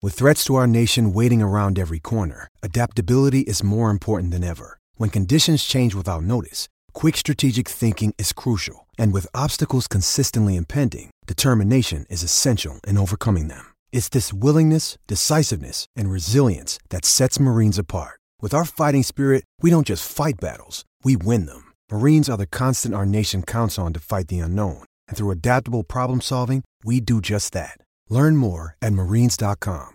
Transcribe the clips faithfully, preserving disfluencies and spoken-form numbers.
With threats to our nation waiting around every corner, adaptability is more important than ever. When conditions change without notice, quick strategic thinking is crucial. And with obstacles consistently impending, determination is essential in overcoming them. It's this willingness, decisiveness, and resilience that sets Marines apart. With our fighting spirit, we don't just fight battles, we win them. Marines are the constant our nation counts on to fight the unknown. And through adaptable problem solving, we do just that. Learn more at marines dot com.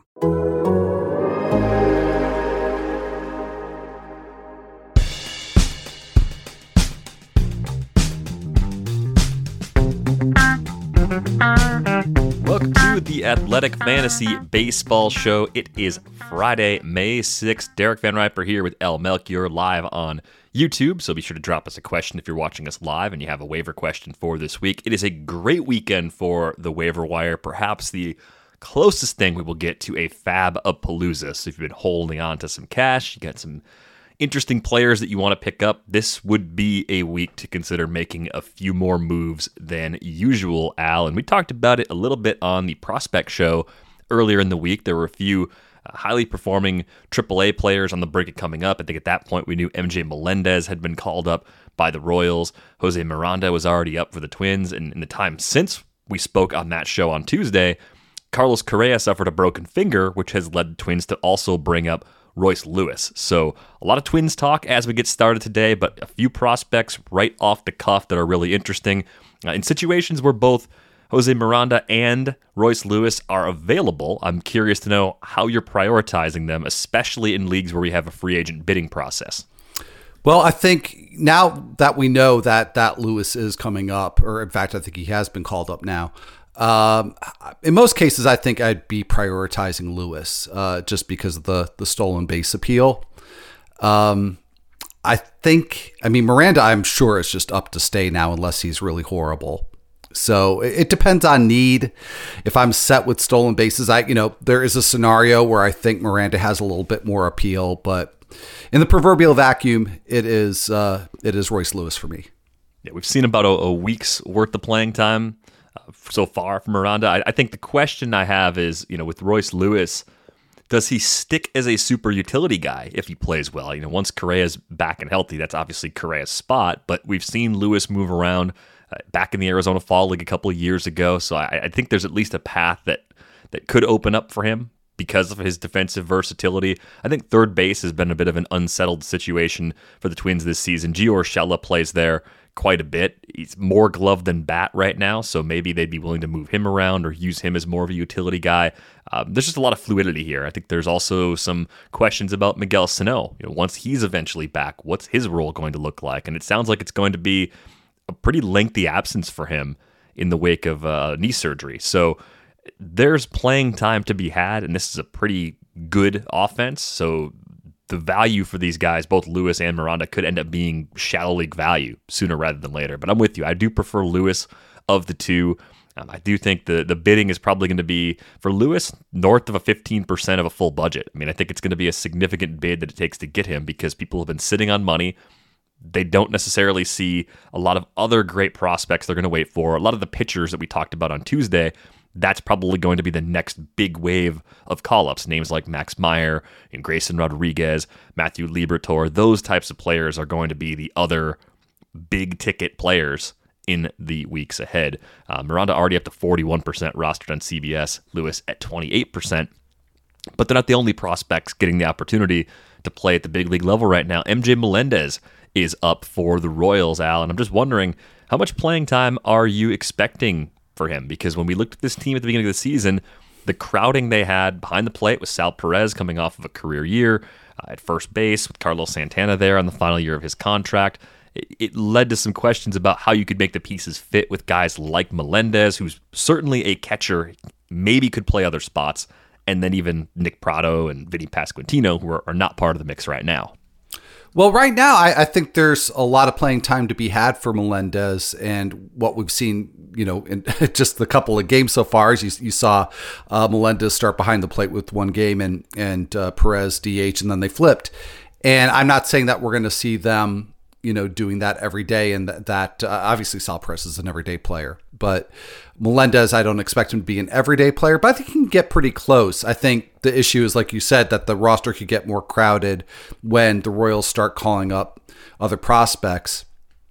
Welcome to the Athletic Fantasy Baseball Show. It is Friday, May sixth. Derek Van Riper here with El Melchior live on YouTube, so be sure to drop us a question if you're watching us live and you have a waiver question for this week. It is a great weekend for the waiver wire, perhaps the closest thing we will get to a Fab-a-Palooza. So if you've been holding on to some cash, you got some interesting players that you want to pick up, this would be a week to consider making a few more moves than usual, Al. And we talked about it a little bit on the Prospect Show earlier in the week. There were a few uh, highly performing triple A players on the bracket coming up. I think at that point we knew M J Melendez had been called up by the Royals. Jose Miranda was already up for the Twins. And in the time since we spoke on that show on Tuesday, Carlos Correa suffered a broken finger, which has led the Twins to also bring up Royce Lewis. So a lot of Twins talk as we get started today, but a few prospects right off the cuff that are really interesting. Uh, in situations where both Jose Miranda and Royce Lewis are available, I'm curious to know how you're prioritizing them, especially in leagues where we have a free agent bidding process. Well, I think now that we know that that Lewis is coming up, or in fact, I think he has been called up now, Um, in most cases, I think I'd be prioritizing Lewis uh, just because of the, the stolen base appeal. Um, I think, I mean, Miranda, I'm sure is just up to stay now unless he's really horrible. So it, it depends on need. If I'm set with stolen bases, I, you know, there is a scenario where I think Miranda has a little bit more appeal, but in the proverbial vacuum, it is, uh, it is Royce Lewis for me. Yeah, we've seen about a, a week's worth of playing time so far from Miranda. I, I think the question I have is, you know, with Royce Lewis, does he stick as a super utility guy if he plays well? You know, once Correa's back and healthy, that's obviously Correa's spot, but we've seen Lewis move around uh, back in the Arizona Fall League a couple of years ago, so I, I think there's at least a path that, that could open up for him because of his defensive versatility. I think third base has been a bit of an unsettled situation for the Twins this season. Gio Urshela plays there quite a bit. He's more glove than bat right now, so maybe they'd be willing to move him around or use him as more of a utility guy. Um, there's just a lot of fluidity here. I think there's also some questions about Miguel Sano. You know, once he's eventually back, what's his role going to look like? And it sounds like it's going to be a pretty lengthy absence for him in the wake of uh, knee surgery. So there's playing time to be had, and this is a pretty good offense. So the value for these guys, both Lewis and Miranda, could end up being shallow league value sooner rather than later. But I'm with you. I do prefer Lewis of the two. Um, I do think the, the bidding is probably going to be, for Lewis, north of a fifteen percent of a full budget. I mean, I think it's going to be a significant bid that it takes to get him because people have been sitting on money. They don't necessarily see a lot of other great prospects they're going to wait for. A lot of the pitchers that we talked about on Tuesday, that's probably going to be the next big wave of call-ups. Names like Max Meyer and Grayson Rodriguez, Matthew Liberatore, those types of players are going to be the other big-ticket players in the weeks ahead. Uh, Miranda already up to forty-one percent rostered on C B S, Lewis at twenty-eight percent. But they're not the only prospects getting the opportunity to play at the big league level right now. M J Melendez is up for the Royals, Al, and I'm just wondering, how much playing time are you expecting for him? Because when we looked at this team at the beginning of the season, the crowding they had behind the plate with Sal Perez coming off of a career year uh, at first base, with Carlos Santana there on the final year of his contract, it, it led to some questions about how you could make the pieces fit with guys like Melendez, who's certainly a catcher, maybe could play other spots, and then even Nick Pratto and Vinny Pasquantino, who are, are not part of the mix right now. Well, right now, I, I think there's a lot of playing time to be had for Melendez, and what we've seen, you know, in just the couple of games so far, is you, you saw uh, Melendez start behind the plate with one game and and uh, Perez D H, and then they flipped. And I'm not saying that we're going to see them you know, doing that every day. And that, that uh, obviously Sal Perez is an everyday player, but Melendez, I don't expect him to be an everyday player, but I think he can get pretty close. I think the issue is, like you said, that the roster could get more crowded when the Royals start calling up other prospects.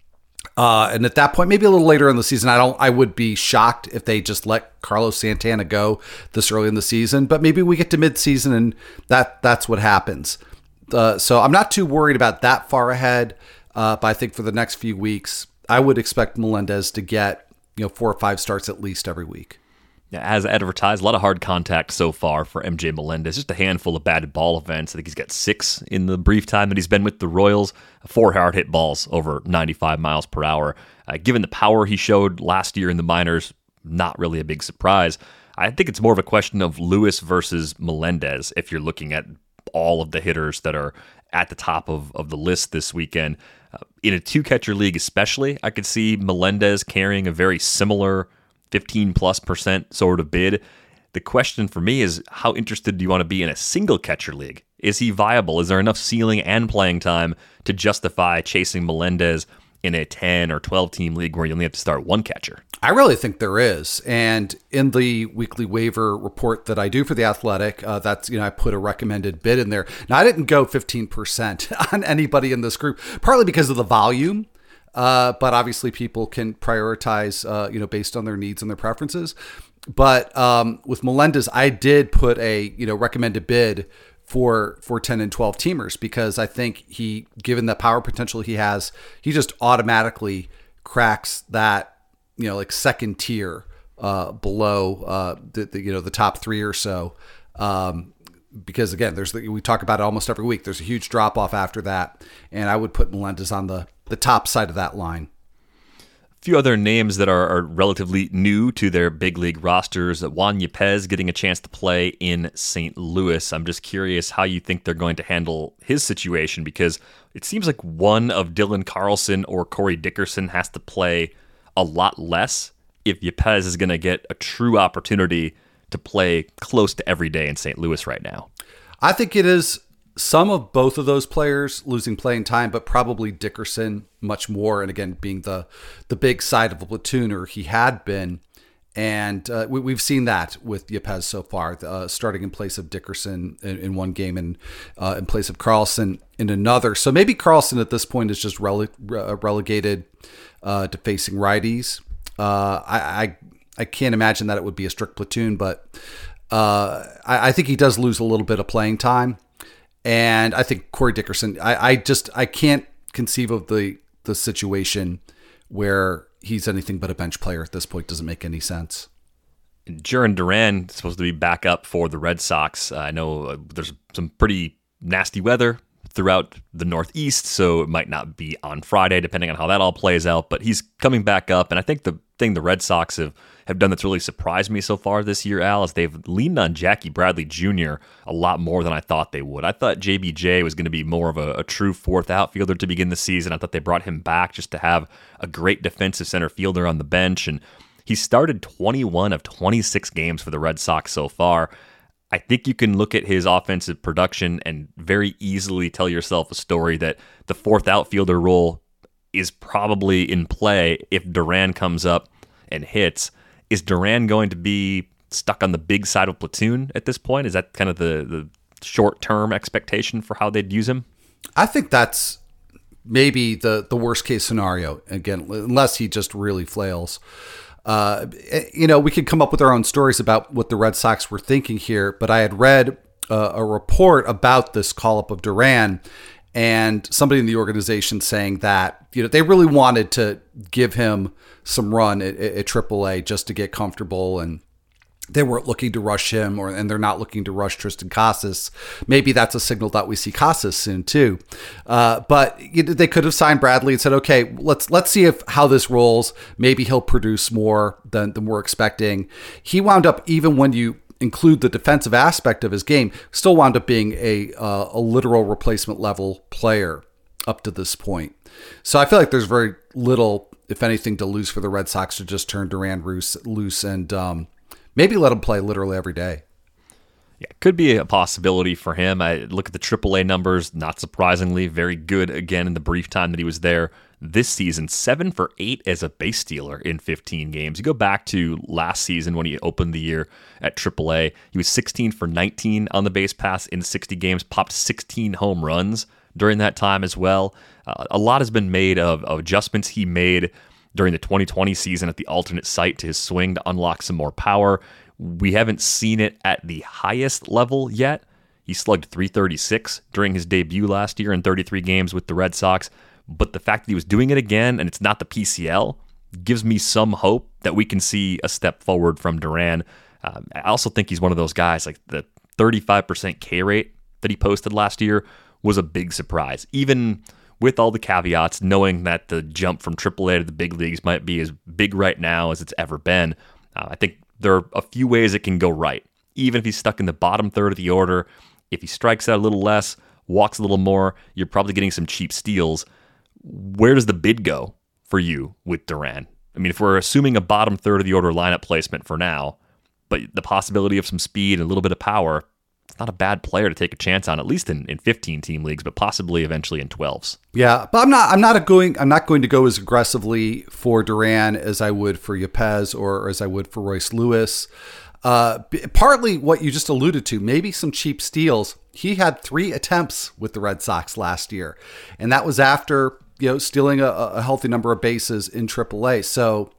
Uh, and at that point, maybe a little later in the season, I don't. I would be shocked if they just let Carlos Santana go this early in the season. But maybe we get to midseason and that that's what happens. Uh, so I'm not too worried about that far ahead. Uh, but I think for the next few weeks, I would expect Melendez to get, you know, four or five starts at least every week. Yeah, as advertised, a lot of hard contact so far for M J Melendez. Just a handful of batted ball events. I think he's got six in the brief time that he's been with the Royals. Four hard hit balls over ninety-five miles per hour. Uh, given the power he showed last year in the minors, not really a big surprise. I think it's more of a question of Lewis versus Melendez if you're looking at all of the hitters that are at the top of, of the list this weekend. Uh, in a two-catcher league especially, I could see Melendez carrying a very similar fifteen plus percent sort of bid. The question for me is, how interested do you want to be in a single catcher league? Is he viable? Is there enough ceiling and playing time to justify chasing Melendez in a ten or twelve team league where you only have to start one catcher? I really think there is. And in the weekly waiver report that I do for The Athletic, uh, that's, you know, I put a recommended bid in there. Now, I didn't go fifteen percent on anybody in this group, partly because of the volume. Uh, but obviously people can prioritize, uh, you know, based on their needs and their preferences. But um, with Melendez, I did put a, you know, recommended bid for for ten and twelve teamers, because I think he, given the power potential he has, he just automatically cracks that, you know, like second tier uh, below uh, the, the, you know, the top three or so. Um, because again, there's the, we talk about it almost every week. There's a huge drop off after that. And I would put Melendez on the, the top side of that line. A few other names that are, are relatively new to their big league rosters. Juan Yepez getting a chance to play in Saint Louis. I'm just curious how you think they're going to handle his situation, because it seems like one of Dylan Carlson or Corey Dickerson has to play a lot less if Yepez is going to get a true opportunity to play close to every day in Saint Louis right now. I think it is some of both of those players losing playing time, but probably Dickerson much more. And again, being the the big side of a platooner he had been. And uh, we, we've seen that with Yepez so far, uh, starting in place of Dickerson in, in one game and uh, in place of Carlson in another. So maybe Carlson at this point is just rele- re- relegated uh, to facing righties. Uh, I, I I can't imagine that it would be a strict platoon, but uh, I, I think he does lose a little bit of playing time. And I think Corey Dickerson, I, I just, I can't conceive of the, the situation where he's anything but a bench player at this point. Doesn't make any sense. Jarren Duran is supposed to be back up for the Red Sox. Uh, I know uh, there's some pretty nasty weather throughout the Northeast, so it might not be on Friday, depending on how that all plays out. But he's coming back up, and I think the thing the Red Sox have, have done that's really surprised me so far this year, Al, is they've leaned on Jackie Bradley Junior a lot more than I thought they would. I thought J B J was going to be more of a, a true fourth outfielder to begin the season. I thought they brought him back just to have a great defensive center fielder on the bench, and he started twenty-one of twenty-six games for the Red Sox so far. I think you can look at his offensive production and very easily tell yourself a story that the fourth outfielder role is probably in play if Duran comes up and hits. Is Duran going to be stuck on the big side of platoon at this point? Is that kind of the, the short-term expectation for how they'd use him? I think that's maybe the, the worst case scenario, again, unless he just really flails. Uh, you know, we could come up with our own stories about what the Red Sox were thinking here, but I had read uh, a report about this call-up of Duran, and somebody in the organization saying that, you know, they really wanted to give him some run at, at triple A just to get comfortable, and they weren't looking to rush him, or and they're not looking to rush Tristan Casas. Maybe that's a signal that we see Casas soon too. Uh, but you know, they could have signed Bradley and said, okay, let's let's see if how this rolls. Maybe he'll produce more than, than we're expecting. He wound up, even when you include the defensive aspect of his game, still wound up being a uh, a literal replacement level player up to this point. So I feel like there's very little, if anything, to lose for the Red Sox to just turn Duran loose, loose and um, maybe let him play literally every day. Yeah, could be a possibility for him. I look at the triple A numbers, not surprisingly, very good again in the brief time that he was there this season. Seven for eight as a base stealer in fifteen games. You go back to last season when he opened the year at triple A, he was sixteen for nineteen on the base pass in sixty games, popped sixteen home runs during that time as well. Uh, a lot has been made of, of adjustments he made during the twenty twenty season at the alternate site to his swing to unlock some more power. We haven't seen it at the highest level yet. He slugged three thirty-six during his debut last year in thirty-three games with the Red Sox. But the fact that he was doing it again, and it's not the P C L, gives me some hope that we can see a step forward from Duran. Um, I also think he's one of those guys, like the thirty-five percent K rate that he posted last year was a big surprise. Even with all the caveats, knowing that the jump from triple A to the big leagues might be as big right now as it's ever been, uh, I think there are a few ways it can go right. Even if he's stuck in the bottom third of the order, if he strikes out a little less, walks a little more, you're probably getting some cheap steals. Where does the bid go for you with Duran? I mean, if we're assuming a bottom third of the order lineup placement for now, but the possibility of some speed and a little bit of power, it's not a bad player to take a chance on, at least in, in fifteen team leagues, but possibly eventually in twelves. Yeah, but I'm not I'm not a going I'm not going to go as aggressively for Duran as I would for Yepez or as I would for Royce Lewis. Uh, partly what you just alluded to, maybe some cheap steals. He had three attempts with the Red Sox last year, and that was after, you know, stealing a, a healthy number of bases in triple A. So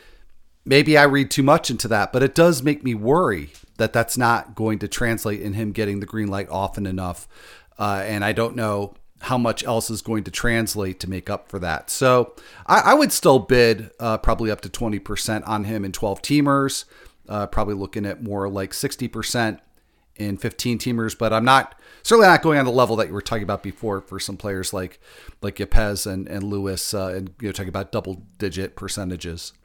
maybe I read too much into that, but it does make me worry that that's not going to translate in him getting the green light often enough. Uh, and I don't know how much else is going to translate to make up for that. So I, I would still bid uh, probably up to twenty percent on him in twelve teamers, uh, probably looking at more like sixty percent in fifteen teamers, but I'm not certainly not going on the level that you were talking about before for some players like, like Yepez and, and Lewis, uh, and, you know, talking about double digit percentages.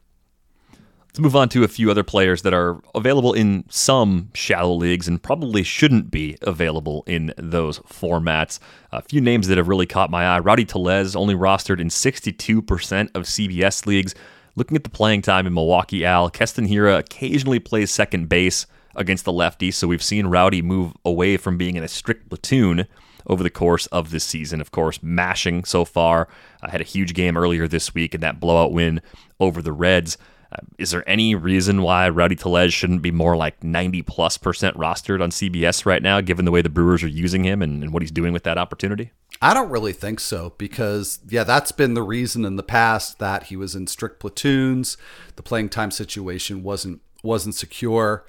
Let's move on to a few other players that are available in some shallow leagues and probably shouldn't be available in those formats. A few names that have really caught my eye. Rowdy Tellez, only rostered in sixty-two percent of C B S leagues. Looking at the playing time in Milwaukee, Al, Keston Hiura occasionally plays second base against the lefty, so we've seen Rowdy move away from being in a strict platoon over the course of this season. Of course, mashing so far. Uh, had a huge game earlier this week in that blowout win over the Reds. Uh, is there any reason why Rowdy Tellez shouldn't be more like ninety plus percent rostered on C B S right now, given the way the Brewers are using him and, and what he's doing with that opportunity? I don't really think so because, yeah, that's been the reason in the past that he was in strict platoons. The playing time situation wasn't wasn't secure.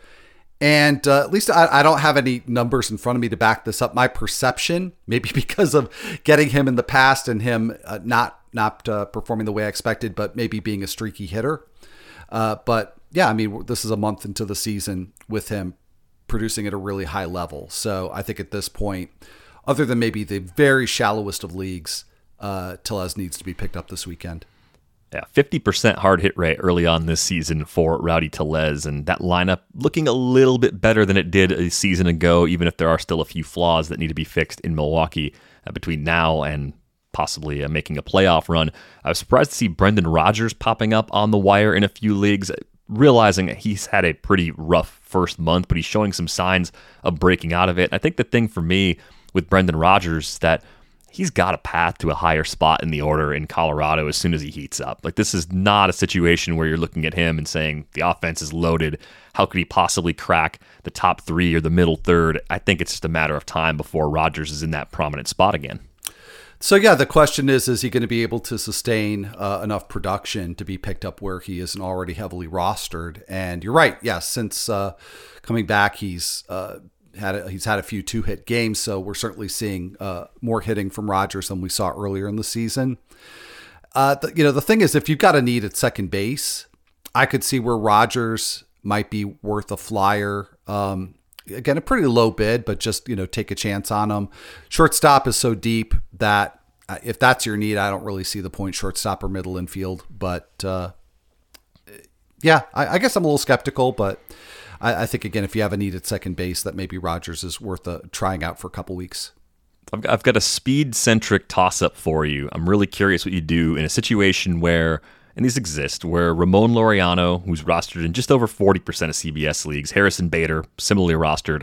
And uh, at least I, I don't have any numbers in front of me to back this up. My perception, maybe because of getting him in the past and him uh, not not uh, performing the way I expected, but maybe being a streaky hitter. Uh, but yeah, I mean, this is a month into the season with him producing at a really high level. So I think at this point, other than maybe the very shallowest of leagues, uh, Tellez needs to be picked up this weekend. Yeah, fifty percent hard hit rate early on this season for Rowdy Tellez, and that lineup looking a little bit better than it did a season ago, even if there are still a few flaws that need to be fixed in Milwaukee uh, between now and possibly uh, making a playoff run. I was surprised to see Brendan Rodgers popping up on the wire in a few leagues, realizing that he's had a pretty rough first month, but he's showing some signs of breaking out of it. I think the thing for me with Brendan Rodgers is that he's got a path to a higher spot in the order in Colorado as soon as he heats up. Like, this is not a situation where you're looking at him and saying the offense is loaded. How could he possibly crack the top three or the middle third? I think it's just a matter of time before Rodgers is in that prominent spot again. So, yeah, the question is, is he going to be able to sustain uh, enough production to be picked up where he isn't already heavily rostered? And you're right. Yeah, since uh, coming back, he's uh, had a, he's had a few two-hit games, so we're certainly seeing uh, more hitting from Rodgers than we saw earlier in the season. Uh, the, you know, the thing is, if you've got a need at second base, I could see where Rodgers might be worth a flyer. Um, Again, a pretty low bid, but just, you know, take a chance on them. Shortstop is so deep that if that's your need, I don't really see the point shortstop or middle infield. But uh, yeah, I, I guess I'm a little skeptical, but I, I think, again, if you have a need at second base, that maybe Rodgers is worth a, trying out for a couple weeks. I've got, I've got a speed-centric toss-up for you. I'm really curious what you do in a situation where, and these exist, where Ramon Laureano, who's rostered in just over forty percent of C B S leagues, Harrison Bader, similarly rostered,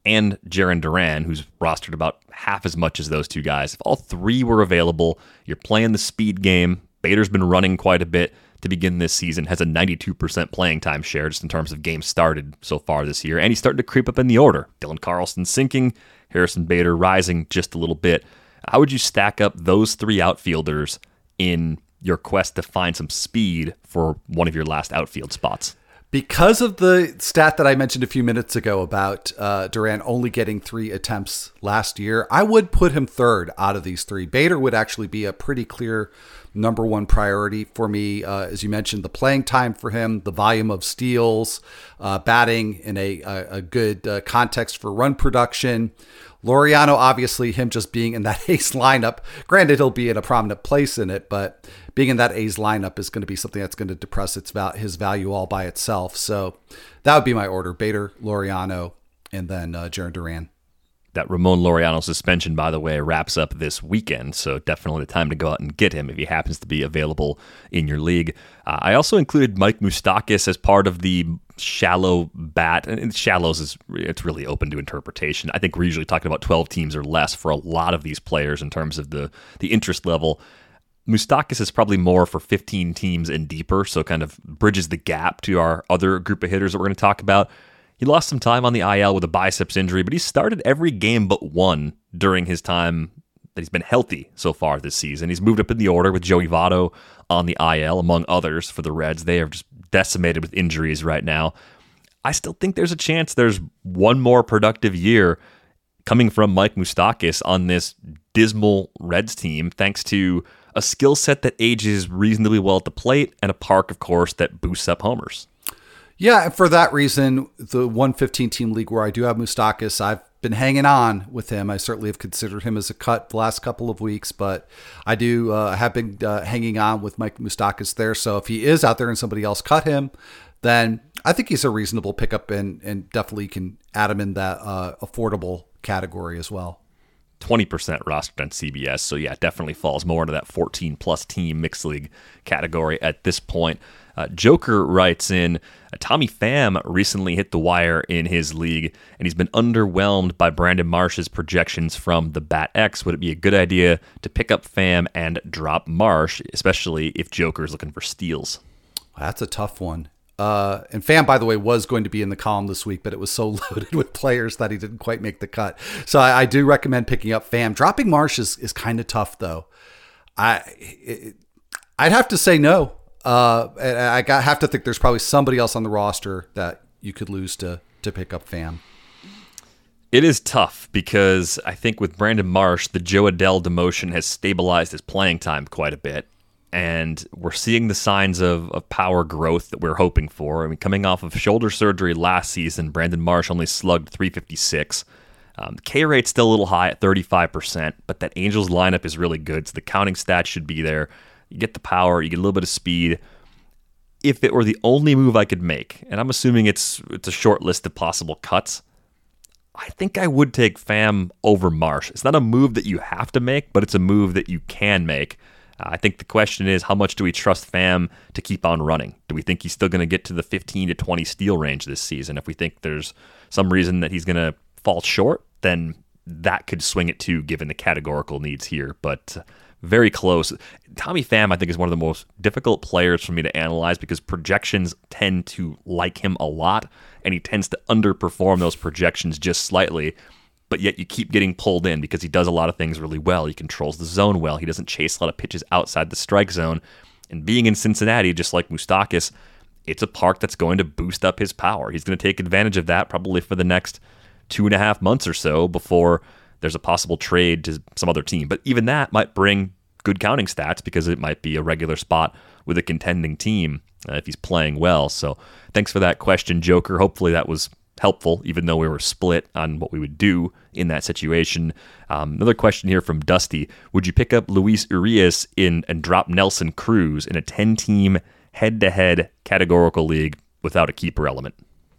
and Jarren Duran, who's rostered about half as much as those two guys. If all three were available, you're playing the speed game. Bader's been running quite a bit to begin this season, has a ninety-two percent playing time share just in terms of games started so far this year, and he's starting to creep up in the order. Dylan Carlson sinking, Harrison Bader rising just a little bit. How would you stack up those three outfielders in your quest to find some speed for one of your last outfield spots? Because of the stat that I mentioned a few minutes ago about uh, Duran only getting three attempts last year, I would put him third out of these three. Bader would actually be a pretty clear number one priority for me. Uh, as you mentioned, the playing time for him, the volume of steals, uh, batting in a, a, a good uh, context for run production. Laureano, obviously, him just being in that A's lineup. Granted, he'll be in a prominent place in it, but being in that A's lineup is going to be something that's going to depress its val- his value all by itself. So that would be my order: Bader, Laureano, and then uh, Jarren Duran. That Ramon Laureano suspension, by the way, wraps up this weekend, so definitely the time to go out and get him if he happens to be available in your league. Uh, I also included Mike Moustakas as part of the shallow bat, and shallows is it's really open to interpretation. I think we're usually talking about twelve teams or less for a lot of these players in terms of the the interest level. Moustakas is probably more for fifteen teams and deeper, so kind of bridges the gap to our other group of hitters that we're going to talk about. He lost some time on the I L with a biceps injury, but he started every game but one during his time that he's been healthy so far this season. He's moved up in the order with Joey Votto on the I L, among others, for the Reds. They are just decimated with injuries right now. I still think there's a chance there's one more productive year coming from Mike Moustakas on this dismal Reds team, thanks to a skill set that ages reasonably well at the plate and a park, of course, that boosts up homers. Yeah, and for that reason, the one fifteen-team league where I do have Moustakas, I've been hanging on with him. I certainly have considered him as a cut the last couple of weeks, but I do uh, have been uh, hanging on with Mike Moustakas there. So if he is out there and somebody else cut him, then I think he's a reasonable pickup and, and definitely can add him in that uh, affordable category as well. twenty percent rostered on C B S. So yeah, definitely falls more into that fourteen plus team mixed league category at this point. Uh, Joker writes in, Tommy Pham recently hit the wire in his league, and he's been underwhelmed by Brandon Marsh's projections from the Bat X. Would it be a good idea to pick up Pham and drop Marsh, especially if Joker's looking for steals? That's a tough one. Uh, and Pham, by the way, was going to be in the column this week, but it was so loaded with players that he didn't quite make the cut. So I, I do recommend picking up Pham. Dropping Marsh is, is kind of tough, though. I it, I'd have to say no. Uh, and I got, have to think there's probably somebody else on the roster that you could lose to to pick up Pham. It is tough because I think with Brandon Marsh, the Joe Adell demotion has stabilized his playing time quite a bit. And we're seeing the signs of, of power growth that we're hoping for. I mean, coming off of shoulder surgery last season, Brandon Marsh only slugged three fifty-six. Um, the K rate's still a little high at thirty-five percent, but that Angels lineup is really good, so the counting stats should be there. You get the power, you get a little bit of speed. If it were the only move I could make, and I'm assuming it's it's a short list of possible cuts, I think I would take Pham over Marsh. It's not a move that you have to make, but it's a move that you can make. Uh, I think the question is, how much do we trust Pham to keep on running? Do we think he's still going to get to the fifteen to twenty steal range this season? If we think there's some reason that he's going to fall short, then that could swing it too, given the categorical needs here. But uh, very close. Tommy Pham, I think, is one of the most difficult players for me to analyze because projections tend to like him a lot, and he tends to underperform those projections just slightly. But yet you keep getting pulled in because he does a lot of things really well. He controls the zone well. He doesn't chase a lot of pitches outside the strike zone. And being in Cincinnati, just like Moustakas, it's a park that's going to boost up his power. He's going to take advantage of that probably for the next two and a half months or so before there's a possible trade to some other team. But even that might bring good counting stats because it might be a regular spot with a contending team uh, if he's playing well. So thanks for that question, Joker. Hopefully that was helpful, even though we were split on what we would do in that situation. Um, another question here from Dusty. Would you pick up Luis Urias in and drop Nelson Cruz in a ten-team head-to-head categorical league without a keeper element?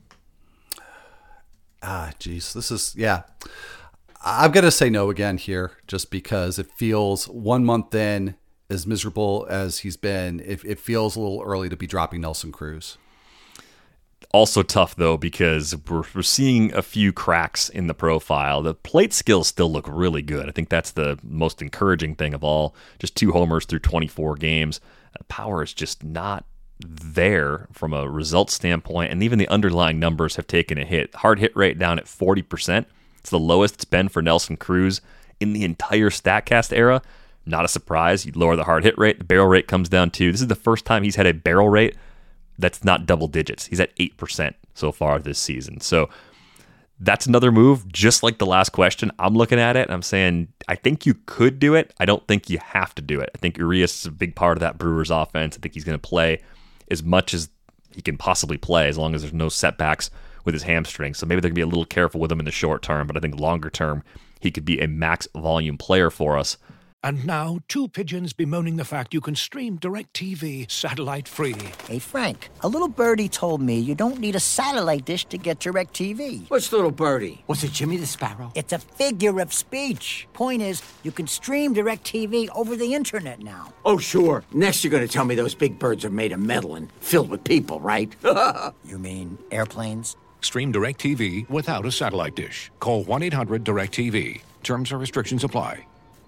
Ah, geez. This is, yeah. I'm going to say no again here just because it feels one month in, as miserable as he's been, it, it feels a little early to be dropping Nelson Cruz. also tough, though, because we're, we're seeing a few cracks in the profile. The plate skills still look really good. I think that's the most encouraging thing of all. Just two homers through twenty-four games. Uh, power is just not there from a result standpoint, and even the underlying numbers have taken a hit. Hard hit rate down at forty percent. It's the lowest it's been for Nelson Cruz in the entire StatCast era. Not a surprise. You lower the hard hit rate, the barrel rate comes down too. This is the first time he's had a barrel rate that's not double digits. He's at eight percent so far this season. So that's another move, just like the last question. I'm looking at it and I'm saying, I think you could do it. I don't think you have to do it. I think Urias is a big part of that Brewers offense. I think he's going to play as much as he can possibly play as long as there's no setbacks with his hamstring. So maybe they're going to be a little careful with him in the short term, but I think longer term, he could be a max volume player for us. And now, two pigeons bemoaning the fact you can stream DirecTV satellite-free. Hey, Frank, a little birdie told me you don't need a satellite dish to get DirecTV. What's little birdie? Was it Jimmy the Sparrow? It's a figure of speech. Point is, you can stream DirecTV over the internet now. Oh, sure. Next you're going to tell me those big birds are made of metal and filled with people, right? You mean airplanes? Stream DirecTV without a satellite dish. Call one eight hundred direct T V. Terms and restrictions apply.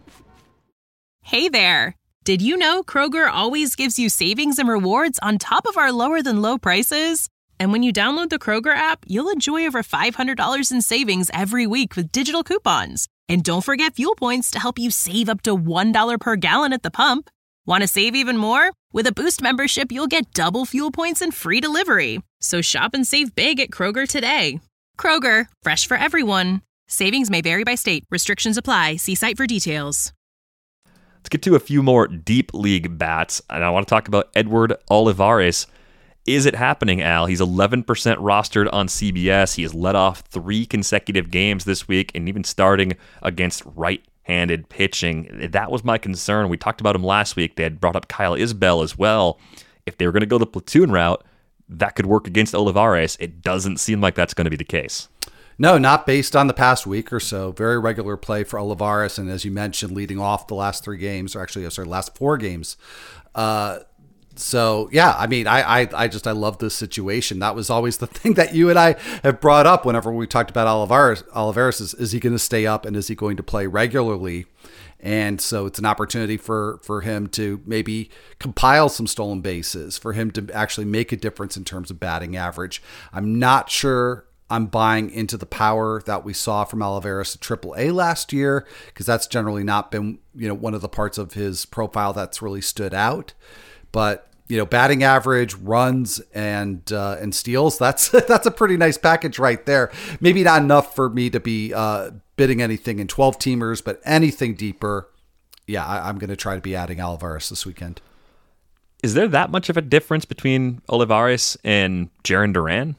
Hey there! Did you know Kroger always gives you savings and rewards on top of our lower-than-low prices? And when you download the Kroger app, you'll enjoy over five hundred dollars in savings every week with digital coupons. And don't forget fuel points to help you save up to one dollar per gallon at the pump. Want to save even more? With a Boost membership, you'll get double fuel points and free delivery. So shop and save big at Kroger today. Kroger, fresh for everyone. Savings may vary by state. Restrictions apply. See site for details. Let's get to a few more deep league bats, and I want to talk about Edward Olivares. Is it happening, Al? He's eleven percent rostered on C B S. He has led off three consecutive games this week, and even starting against right-handed pitching. That was my concern. We talked about him last week. They had brought up Kyle Isbell as well. If they were going to go the platoon route, that could work against Olivares. It doesn't seem like that's going to be the case. No, not based on the past week or so. Very regular play for Olivares, and as you mentioned, leading off the last three games, or actually, sorry, last four games. Uh, so yeah, I mean, I, I, I just I love this situation. That was always the thing that you and I have brought up whenever we talked about Olivares. Olivares is, is he going to stay up and is he going to play regularly? And so it's an opportunity for, for him to maybe compile some stolen bases, for him to actually make a difference in terms of batting average. I'm not sure I'm buying into the power that we saw from Olivares at triple A last year, because that's generally not been, you know, one of the parts of his profile that's really stood out. But, you know, batting average, runs, and uh, and steals, that's that's a pretty nice package right there. Maybe not enough for me to be uh, bidding anything in twelve-teamers, but anything deeper, yeah, I, I'm going to try to be adding Olivares this weekend. Is there that much of a difference between Olivares and Jarren Duran?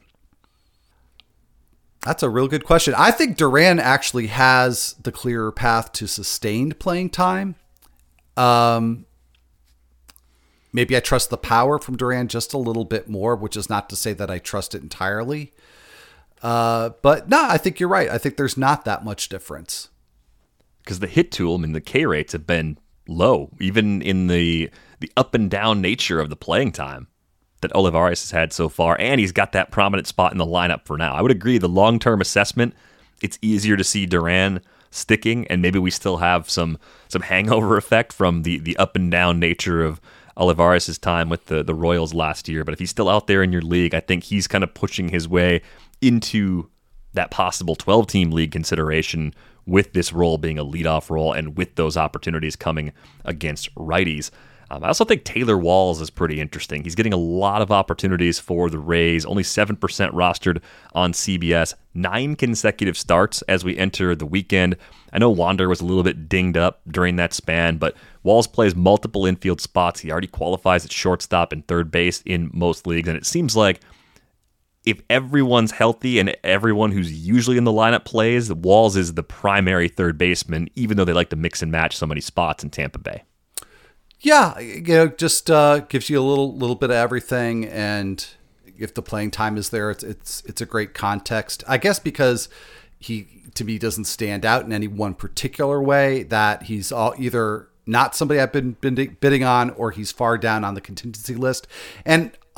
That's a real good question. I think Duran actually has the clearer path to sustained playing time. Um, maybe I trust the power from Duran just a little bit more, which is not to say that I trust it entirely. Uh, but no, I think you're right. I think there's not that much difference. Because the hit tool, I mean, the K rates have been low, even in the the up and down nature of the playing time that Olivares has had so far, and he's got that prominent spot in the lineup for now. I would agree, the long-term assessment, it's easier to see Duran sticking, and maybe we still have some some hangover effect from the the up and down nature of Olivares' time with the, the Royals last year. But if he's still out there in your league, I think he's kind of pushing his way into that possible twelve-team league consideration with this role being a leadoff role and with those opportunities coming against righties. Um, I also think Taylor Walls is pretty interesting. He's getting a lot of opportunities for the Rays, only seven percent rostered on C B S, nine consecutive starts as we enter the weekend. I know Wander was a little bit dinged up during that span, but Walls plays multiple infield spots. He already qualifies at shortstop and third base in most leagues, and it seems like if everyone's healthy and everyone who's usually in the lineup plays, Walls is the primary third baseman, even though they like to mix and match so many spots in Tampa Bay. Yeah, you know, just uh, gives you a little little bit of everything, and if the playing time is there, it's it's it's a great context. I guess because he, to me, doesn't stand out in any one particular way, that he's all either not somebody I've been, been bidding on, or he's far down on the contingency list. And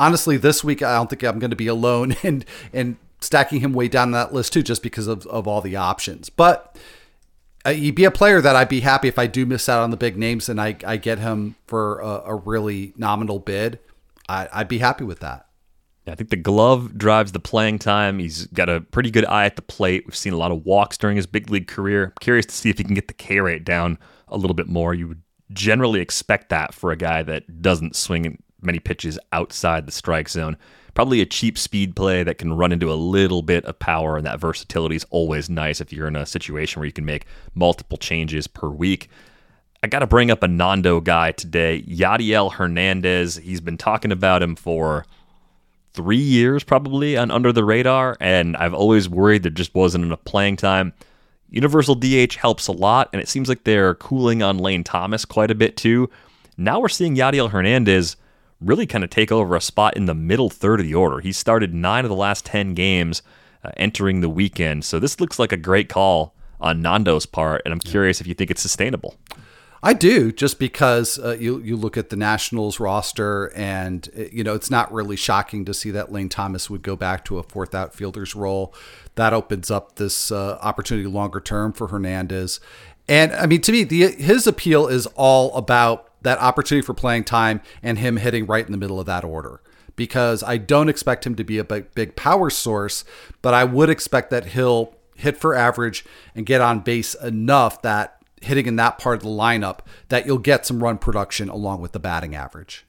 honestly, this week, I don't think I'm going to be alone and, and stacking him way down that list too, just because of, of all the options. But uh, he'd be a player that I'd be happy if I do miss out on the big names and I, I get him for a, a really nominal bid. I, I'd be happy with that. I think the glove drives the playing time. He's got a pretty good eye at the plate. We've seen a lot of walks during his big league career. I'm curious to see if he can get the K rate down a little bit more. You would generally expect that for a guy that doesn't swing many pitches outside the strike zone. Probably a cheap speed play that can run into a little bit of power, and that versatility is always nice if you're in a situation where you can make multiple changes per week. I got to bring up a Nando guy today, Yadiel Hernandez. He's been talking about him for three years probably on Under the Radar, and I've always worried there just wasn't enough playing time. Universal D H helps a lot, and it seems like they're cooling on Lane Thomas quite a bit too. Now we're seeing Yadiel Hernandez really kind of take over a spot in the middle third of the order. He started nine of the last ten games uh, entering the weekend, so this looks like a great call on Nando's part, and I'm curious if you think it's sustainable. I do, just because uh, you you look at the Nationals roster, and you know it's not really shocking to see that Lane Thomas would go back to a fourth outfielder's role. That opens up this uh, opportunity longer term for Hernandez, and I mean to me, the his appeal is all about that opportunity for playing time and him hitting right in the middle of that order. Because I don't expect him to be a big, big power source, but I would expect that he'll hit for average and get on base enough that hitting in that part of the lineup that you'll get some run production along with the batting average.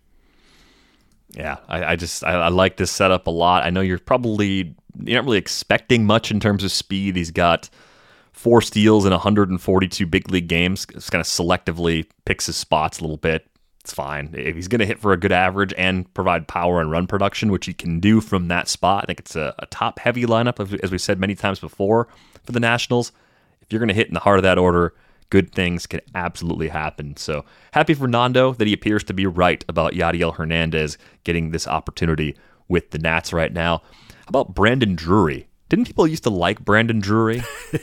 Yeah, I, I just I, I like this setup a lot. I know you're probably you're not really expecting much in terms of speed. He's got four steals in one hundred forty-two big league games. It's kind of selectively picks his spots a little bit. It's fine. If he's going to hit for a good average and provide power and run production, which he can do from that spot, I think it's a, a top-heavy lineup, as we've said many times before for the Nationals. If you're going to hit in the heart of that order, good things can absolutely happen. So happy for Nando that he appears to be right about Yadiel Hernandez getting this opportunity with the Nats right now. How about Brandon Drury? Didn't people used to like Brandon Drury?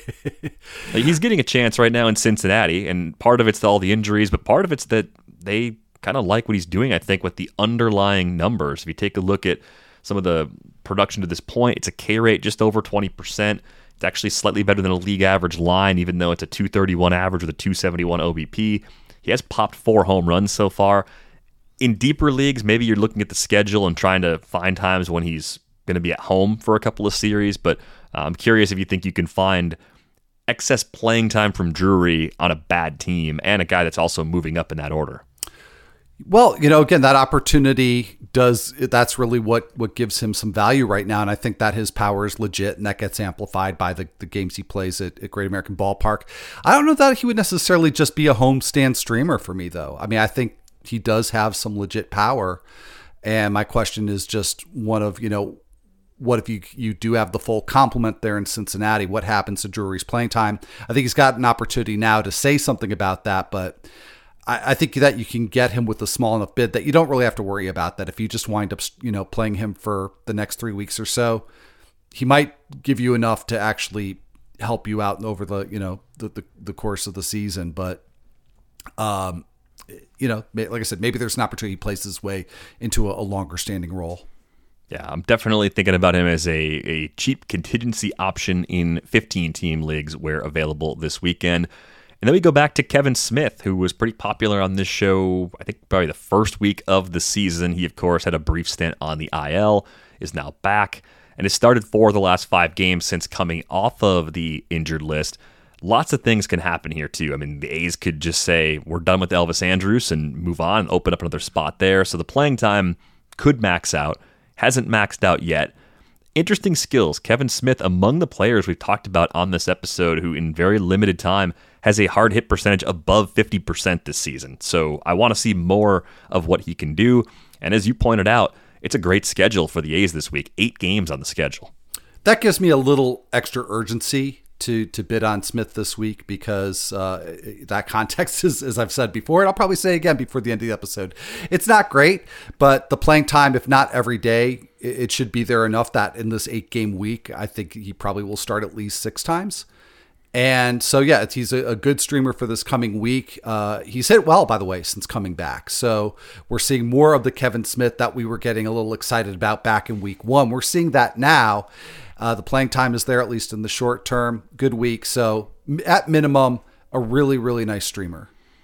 Like, he's getting a chance right now in Cincinnati, and part of it's all the injuries, but part of it's that they kind of like what he's doing, I think, with the underlying numbers. If you take a look at some of the production to this point, it's a K rate just over twenty percent. It's actually slightly better than a league average line, even though it's a two thirty-one average with a two seventy-one O B P. He has popped four home runs so far. In deeper leagues, maybe you're looking at the schedule and trying to find times when he's going to be at home for a couple of series, but uh, I'm curious if you think you can find excess playing time from Drury on a bad team and a guy that's also moving up in that order. Well, you know, again, that opportunity does, that's really what, what gives him some value right now. And I think that his power is legit, and that gets amplified by the, the games he plays at, at Great American Ballpark. I don't know that he would necessarily just be a homestand streamer for me, though. I mean, I think he does have some legit power. And my question is just one of, you know, what if you you do have the full complement there in Cincinnati? What happens to Drury's playing time? I think he's got an opportunity now to say something about that, but I, I think that you can get him with a small enough bid that you don't really have to worry about that. If you just wind up, you know, playing him for the next three weeks or so, he might give you enough to actually help you out over the, you know, the the, the course of the season. But, um, you know, like I said, maybe there's an opportunity he plays his way into a, a longer standing role. Yeah, I'm definitely thinking about him as a, a cheap contingency option in fifteen-team leagues where available this weekend. And then we go back to Kevin Smith, who was pretty popular on this show, I think probably the first week of the season. He, of course, had a brief stint on the I L, is now back, and has started four of the last five games since coming off of the injured list. Lots of things can happen here, too. I mean, the A's could just say, we're done with Elvis Andrus and move on and open up another spot there. So the playing time could max out. Hasn't maxed out yet. Interesting skills. Kevin Smith, among the players we've talked about on this episode, who in very limited time has a hard hit percentage above fifty percent this season. So I want to see more of what he can do. And as you pointed out, it's a great schedule for the A's this week. Eight games on the schedule. That gives me a little extra urgency to to bid on Smith this week, because uh, that context is, as I've said before, and I'll probably say again before the end of the episode, it's not great, but the playing time, if not every day, it should be there enough that in this eight game week, I think he probably will start at least six times. And so, yeah, it's, he's a, a good streamer for this coming week. Uh, he's hit well, by the way, since coming back. So we're seeing more of the Kevin Smith that we were getting a little excited about back in week one. We're seeing that now. Uh, the playing time is there, at least in the short term. Good week. So at minimum, a really, really nice streamer.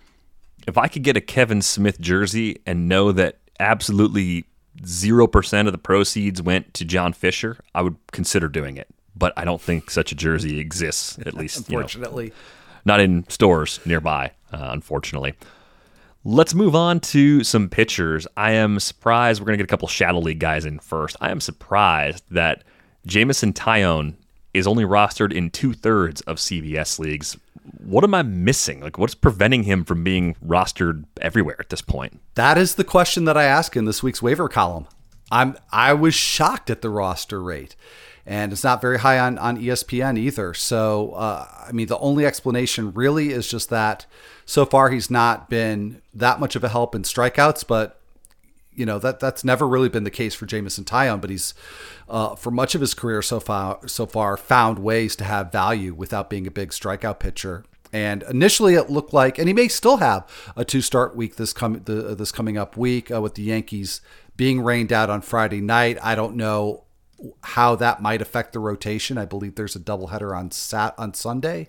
If I could get a Kevin Smith jersey and know that absolutely zero percent of the proceeds went to John Fisher, I would consider doing it. But I don't think such a jersey exists, at least, unfortunately. You know, not in stores nearby, uh, unfortunately. Let's move on to some pitchers. I am surprised. We're going to get a couple Shadow League guys in first. I am surprised that Jameson Taillon is only rostered in two-thirds of C B S leagues. What am I missing? Like, what's preventing him from being rostered everywhere at this point? That is the question that I ask in this week's waiver column. I'm I was shocked at the roster rate. And it's not very high on, on E S P N either. So, uh, I mean, the only explanation really is just that so far he's not been that much of a help in strikeouts. But, you know, that that's never really been the case for Jameson Taillon. But he's, uh, for much of his career so far, so far, found ways to have value without being a big strikeout pitcher. And initially it looked like, and he may still have a two-start week this, com- the, this coming up week uh, with the Yankees being rained out on Friday night. I don't know how that might affect the rotation. I believe there's a doubleheader on Sat on Sunday.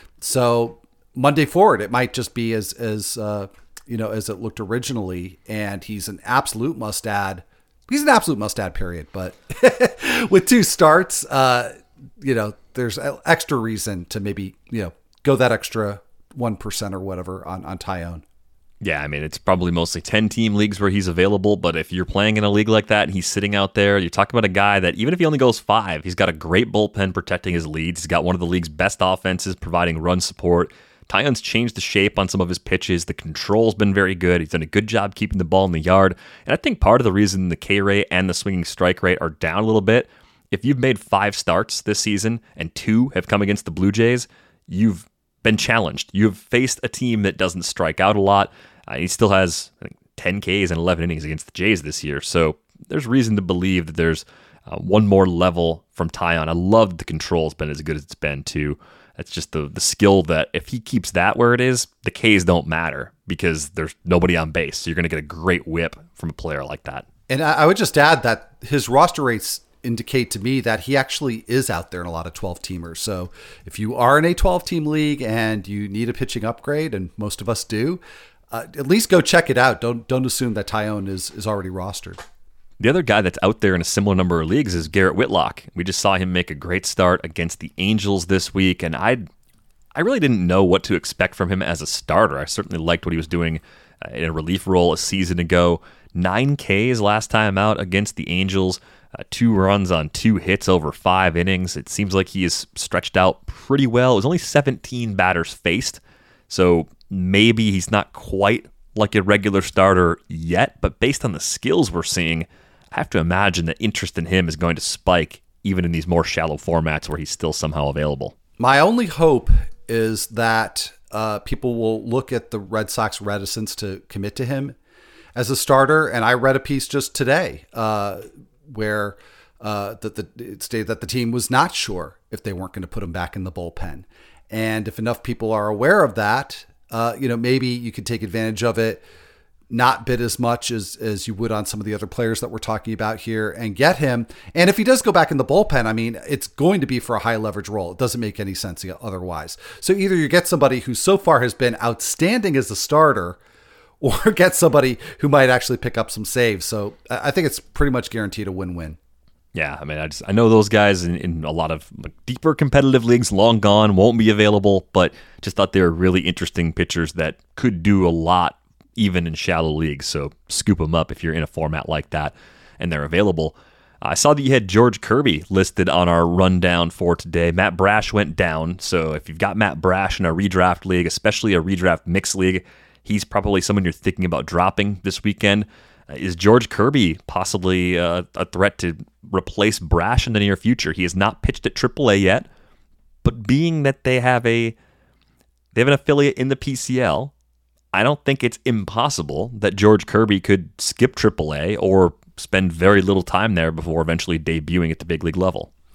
So Monday forward, it might just be as, as, uh, you know, as it looked originally. And he's an absolute must add. He's an absolute must add period, but with two starts, uh, you know, there's extra reason to maybe, you know, go that extra one percent or whatever on, on Taillon. Yeah, I mean, it's probably mostly ten-team leagues where he's available, but if you're playing in a league like that and he's sitting out there, you're talking about a guy that even if he only goes five, he's got a great bullpen protecting his leads. He's got one of the league's best offenses providing run support. Taillon's changed the shape on some of his pitches. The control's been very good. He's done a good job keeping the ball in the yard. And I think part of the reason the K rate and the swinging strike rate are down a little bit, if you've made five starts this season and two have come against the Blue Jays, you've been challenged. You've faced a team that doesn't strike out a lot. Uh, he still has I think, ten Ks and eleven innings against the Jays this year. So there's reason to believe that there's uh, one more level from Taillon. I love the control. It's been as good as it's been, too. That's just the, the skill that if he keeps that where it is, the Ks don't matter because there's nobody on base. So you're going to get a great whip from a player like that. And I, I would just add that his roster rates indicate to me that he actually is out there in a lot of twelve-teamers. So if you are in a twelve-team league and you need a pitching upgrade, and most of us do, Uh, at least go check it out. Don't don't assume that Taillon is is already rostered. The other guy that's out there in a similar number of leagues is Garrett Whitlock. We just saw him make a great start against the Angels this week, and I I really didn't know what to expect from him as a starter. I certainly liked what he was doing uh, in a relief role a season ago. Nine Ks last time out against the Angels, uh, two runs on two hits over five innings. It seems like he is stretched out pretty well. It was only seventeen batters faced, so maybe he's not quite like a regular starter yet, but based on the skills we're seeing, I have to imagine that interest in him is going to spike even in these more shallow formats where he's still somehow available. My only hope is that uh, people will look at the Red Sox reticence to commit to him as a starter. And I read a piece just today uh, where uh, that the, it stated that the team was not sure if they weren't going to put him back in the bullpen. And if enough people are aware of that, Uh, you know, maybe you could take advantage of it, not bid as much as, as you would on some of the other players that we're talking about here and get him. And if he does go back in the bullpen, I mean, it's going to be for a high leverage role. It doesn't make any sense otherwise. So either you get somebody who so far has been outstanding as a starter or get somebody who might actually pick up some saves. So I think it's pretty much guaranteed a win-win. Yeah, I mean, I just I know those guys in, in a lot of like, deeper competitive leagues, long gone, won't be available, but just thought they were really interesting pitchers that could do a lot even in shallow leagues. So scoop them up if you're in a format like that and they're available. I saw that you had George Kirby listed on our rundown for today. Matt Brash went down, so if you've got Matt Brash in a redraft league, especially a redraft mixed league, he's probably someone you're thinking about dropping this weekend. Is George Kirby possibly uh, a threat to replace Brash in the near future? He has not pitched at triple A yet, but being that they have a they have an affiliate in the P C L, I don't think it's impossible that George Kirby could skip triple A or spend very little time there before eventually debuting at the big league level.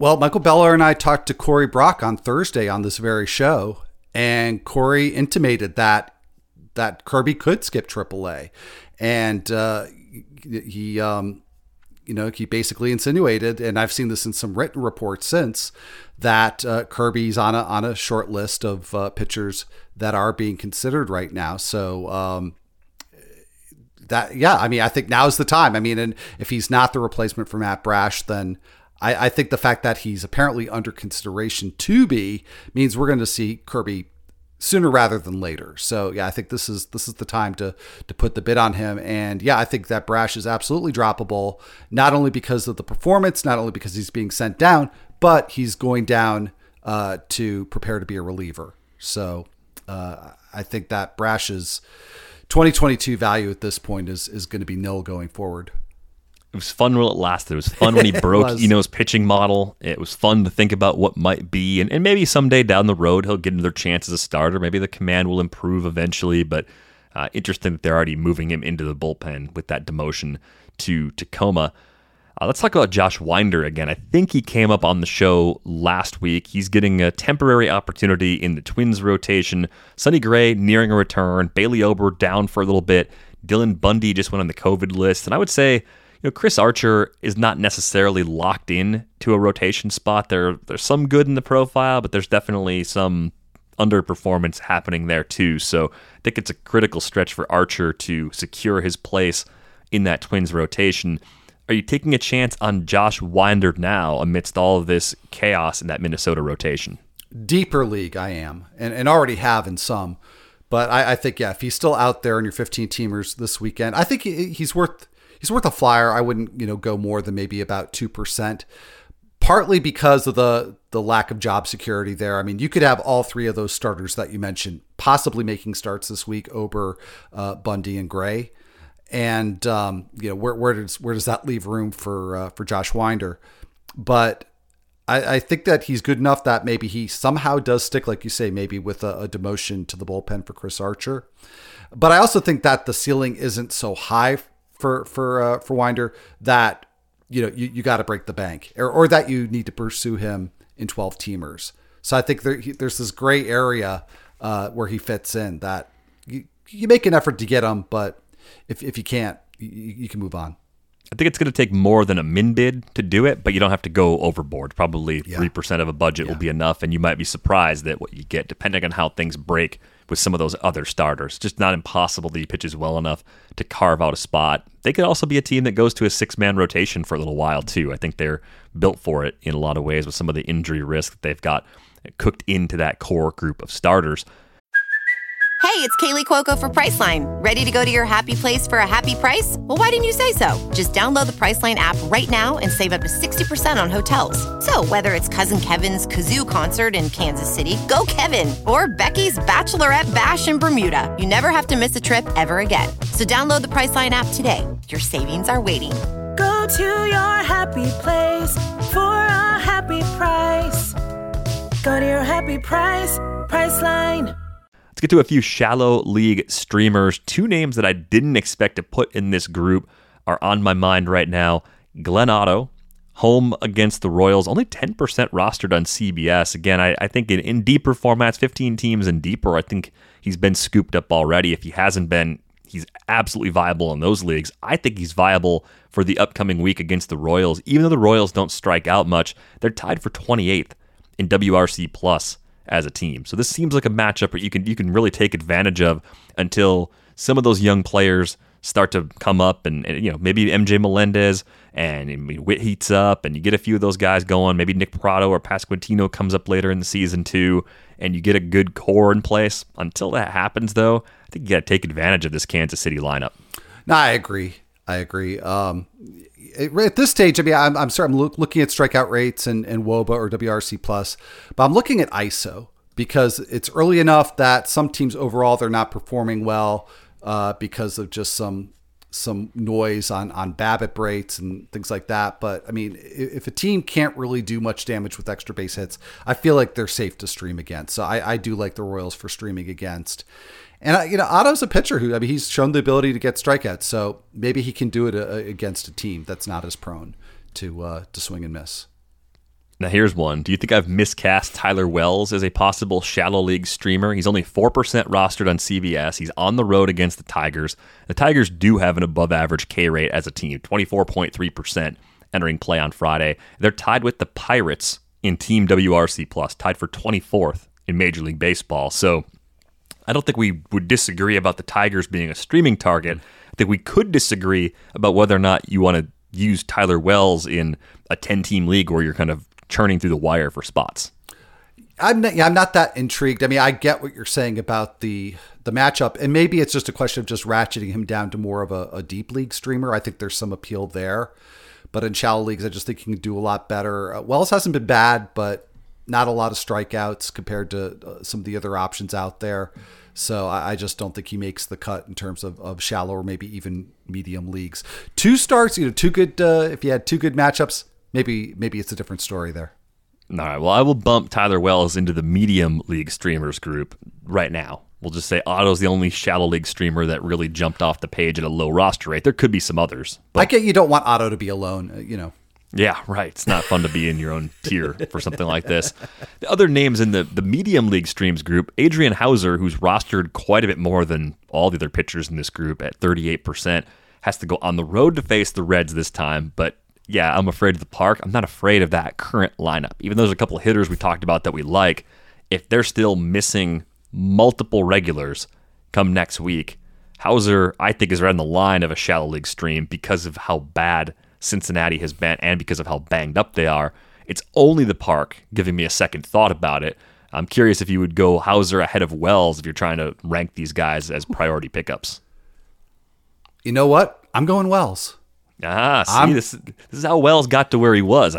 Well, Michael Beller and I talked to Corey Brock on Thursday on this very show, and Corey intimated that that Kirby could skip triple A, and uh, he, um, you know, he basically insinuated, and I've seen this in some written reports since, that uh, Kirby's on a on a short list of uh, pitchers that are being considered right now. So. Um, That yeah, I mean, I think now's the time. I mean, and if he's not the replacement for Matt Brash, then I, I think the fact that he's apparently under consideration to be means we're going to see Kirby sooner rather than later. So yeah, I think this is this is the time to to put the bid on him. And yeah, I think that Brash is absolutely droppable, not only because of the performance, not only because he's being sent down, but he's going down uh, to prepare to be a reliever. So uh, I think that Brash is. twenty twenty-two value at this point is is going to be nil going forward. It was fun while it lasted. It was fun when he broke Eno's pitching model. It was fun to think about what might be. And, and maybe someday down the road, he'll get another chance as a starter. Maybe the command will improve eventually. But uh, interesting that they're already moving him into the bullpen with that demotion to Tacoma. Uh, let's talk about Josh Winder again. I think he came up on the show last week. He's getting a temporary opportunity in the Twins rotation. Sonny Gray nearing a return. Bailey Ober down for a little bit. Dylan Bundy just went on the COVID list. And I would say, you know, Chris Archer is not necessarily locked in to a rotation spot. There, there's some good in the profile, but there's definitely some underperformance happening there too. So I think it's a critical stretch for Archer to secure his place in that Twins rotation. Are you taking a chance on Josh Winder now amidst all of this chaos in that Minnesota rotation? Deeper league, I am, and, and already have in some. But I, I think, yeah, if he's still out there in your fifteen-teamers this weekend, I think he, he's worth he's worth a flyer. I wouldn't, you know, go more than maybe about two percent, partly because of the the lack of job security there. I mean, you could have all three of those starters that you mentioned possibly making starts this week: Ober, uh, Bundy, and Gray. And, um, you know, where, where does, where does that leave room for, uh, for Josh Winder? But I, I think that he's good enough that maybe he somehow does stick, like you say, maybe with a, a demotion to the bullpen for Chris Archer. But I also think that the ceiling isn't so high for, for, uh, for Winder that, you know, you, you got to break the bank or, or that you need to pursue him in twelve teamers. So I think there, he, there's this gray area, uh, where he fits in that you, you make an effort to get him, but If if you can't, you, you can move on. I think it's going to take more than a min bid to do it, but you don't have to go overboard. Probably yeah. three percent of a budget yeah. will be enough, and you might be surprised at what you get, depending on how things break with some of those other starters. It's just not impossible that he pitches well enough to carve out a spot. They could also be a team that goes to a six-man rotation for a little while, too. I think they're built for it in a lot of ways with some of the injury risk that they've got cooked into that core group of starters. Hey, it's Kaylee Cuoco for Priceline. Ready to go to your happy place for a happy price? Well, why didn't you say so? Just download the Priceline app right now and save up to sixty percent on hotels. So whether it's Cousin Kevin's Kazoo Concert in Kansas City, go Kevin, or Becky's Bachelorette Bash in Bermuda, you never have to miss a trip ever again. So download the Priceline app today. Your savings are waiting. Go to your happy place for a happy price. Go to your happy price, Priceline. Let's get to a few shallow league streamers. Two names that I didn't expect to put in this group are on my mind right now. Glenn Otto, home against the Royals, only ten percent rostered on C B S. Again, I, I think in, in deeper formats, fifteen teams and deeper, I think he's been scooped up already. If he hasn't been, he's absolutely viable in those leagues. I think he's viable for the upcoming week against the Royals. Even though the Royals don't strike out much, they're tied for twenty-eighth in W R C plus as a team. So this seems like a matchup where you can you can really take advantage of until some of those young players start to come up, and, and you know, maybe M J Melendez and, and Whit heats up, and you get a few of those guys going. Maybe Nick Pratto or Pasquantino comes up later in the season too, and you get a good core in place. Until that happens, though, I think you got to take advantage of this Kansas City lineup. No, I agree. I agree. Um, at this stage, I mean, I'm, I'm sorry, I'm look, looking at strikeout rates and, and W O B A or W R C plus, but I'm looking at I S O because it's early enough that some teams overall, they're not performing well uh, because of just some some noise on, on BABIP rates and things like that. But I mean, if a team can't really do much damage with extra base hits, I feel like they're safe to stream against. So I, I do like the Royals for streaming against. And, you know, Otto's a pitcher who, I mean, he's shown the ability to get strikeouts. So maybe he can do it uh, against a team that's not as prone to uh, to swing and miss. Now here's one. Do you think I've miscast Tyler Wells as a possible shallow league streamer? He's only four percent rostered on C B S. He's on the road against the Tigers. The Tigers do have an above average K rate as a team, twenty-four point three percent entering play on Friday. They're tied with the Pirates in Team W R C plus, tied for twenty-fourth in Major League Baseball. So I don't think we would disagree about the Tigers being a streaming target. I think we could disagree about whether or not you want to use Tyler Wells in a ten-team league where you're kind of churning through the wire for spots. I'm not, yeah, I'm not that intrigued. I mean, I get what you're saying about the the matchup, and maybe it's just a question of just ratcheting him down to more of a, a deep league streamer. I think there's some appeal there, but in shallow leagues, I just think he can do a lot better. Uh, Wells hasn't been bad, but not a lot of strikeouts compared to uh, some of the other options out there. So I, I just don't think he makes the cut in terms of, of shallow or maybe even medium leagues. Two starts, you know, two good. Uh, if you had two good matchups, maybe maybe it's a different story there. All right. Well, I will bump Tyler Wells into the medium league streamers group right now. We'll just say Otto's the only shallow league streamer that really jumped off the page at a low roster rate. There could be some others. But I get you don't want Otto to be alone, uh, you know. Yeah, right. It's not fun to be in your own tier for something like this. The other names in the, the medium league streams group, Adrian Hauser, who's rostered quite a bit more than all the other pitchers in this group at thirty-eight percent, has to go on the road to face the Reds this time. But yeah, I'm afraid of the park. I'm not afraid of that current lineup. Even though there's a couple of hitters we talked about that we like, if they're still missing multiple regulars come next week, Hauser, I think, is right on the line of a shallow league stream because of how bad Cincinnati has been and because of how banged up they are. It's only the park giving me a second thought about it. I'm curious if you would go Hauser ahead of Wells if you're trying to rank these guys as priority pickups. You know what? I'm going Wells. Ah, see, this, this is how Wells got to where he was.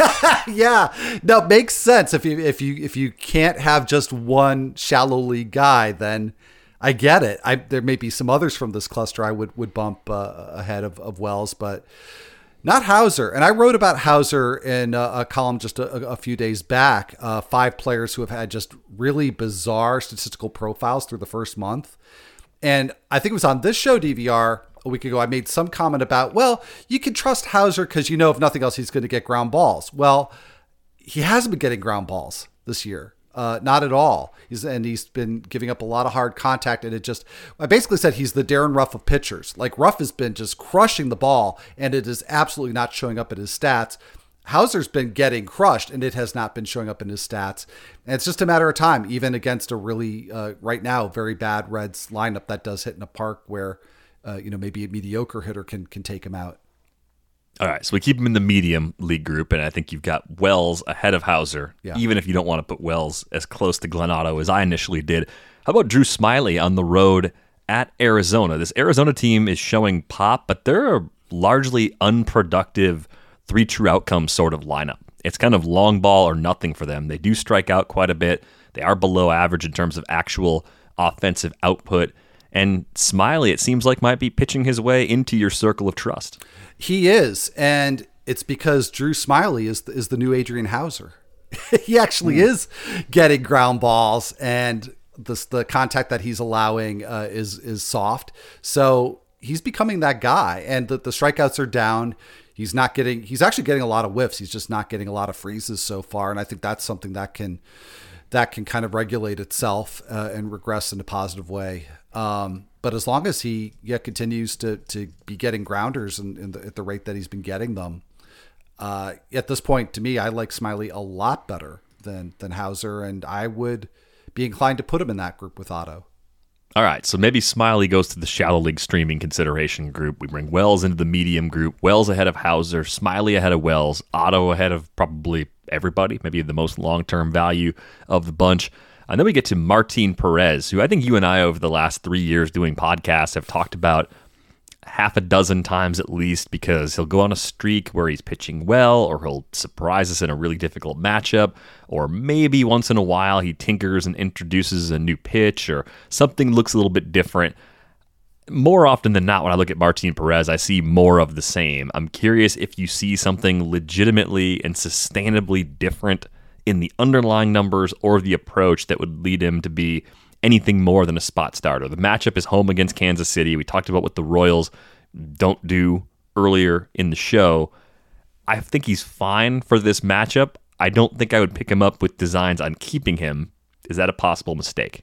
Yeah, no, it makes sense. If you if you if you can't have just one shallow league guy, then I get it. I there may be some others from this cluster I would would bump uh, ahead of, of Wells, but not Hauser. And I wrote about Hauser in a, a column just a, a few days back. Uh, five players who have had just really bizarre statistical profiles through the first month. And I think it was on this show, D V R, a week ago, I made some comment about, well, you can trust Hauser because you know, if nothing else, he's going to get ground balls. Well, he hasn't been getting ground balls this year. Uh, not at all. He's and he's been giving up a lot of hard contact, and it just I basically said he's the Darren Ruff of pitchers. Like, Ruff has been just crushing the ball, and it is absolutely not showing up in his stats. Hauser's been getting crushed, and it has not been showing up in his stats. And it's just a matter of time, even against a really uh, right now very bad Reds lineup that does hit in a park where uh, you know maybe a mediocre hitter can can take him out. All right, so we keep him in the medium league group, and I think you've got Wells ahead of Hauser, yeah. Even if you don't want to put Wells as close to Glenn Otto as I initially did. How about Drew Smyly on the road at Arizona? This Arizona team is showing pop, but they're a largely unproductive three true outcomes sort of lineup. It's kind of long ball or nothing for them. They do strike out quite a bit. They are below average in terms of actual offensive output. And Smyly, it seems like, might be pitching his way into your circle of trust. He is, and it's because Drew Smyly is the, is the new Adrian Hauser. He actually mm. is getting ground balls, and the the contact that he's allowing uh, is is soft. So he's becoming that guy, and the, the strikeouts are down. He's not getting. He's actually getting a lot of whiffs. He's just not getting a lot of freezes so far, and I think that's something that can that can kind of regulate itself uh, and regress in a positive way. Um, but as long as he yeah, continues to to be getting grounders and in, in the, at the rate that he's been getting them, uh, at this point, to me, I like Smyly a lot better than than Hauser, and I would be inclined to put him in that group with Otto. All right, so maybe Smyly goes to the shallow league streaming consideration group. We bring Wells into the medium group. Wells ahead of Hauser, Smyly ahead of Wells, Otto ahead of probably everybody, maybe the most long-term value of the bunch. And then we get to Martin Perez, who I think you and I over the last three years doing podcasts have talked about half a dozen times at least, because he'll go on a streak where he's pitching well, or he'll surprise us in a really difficult matchup, or maybe once in a while he tinkers and introduces a new pitch, or something looks a little bit different. More often than not, when I look at Martin Perez, I see more of the same. I'm curious if you see something legitimately and sustainably different in the underlying numbers or the approach that would lead him to be anything more than a spot starter. The matchup is home against Kansas City. We talked about what the Royals don't do earlier in the show. I think he's fine for this matchup. I don't think I would pick him up with designs on keeping him. Is that a possible mistake?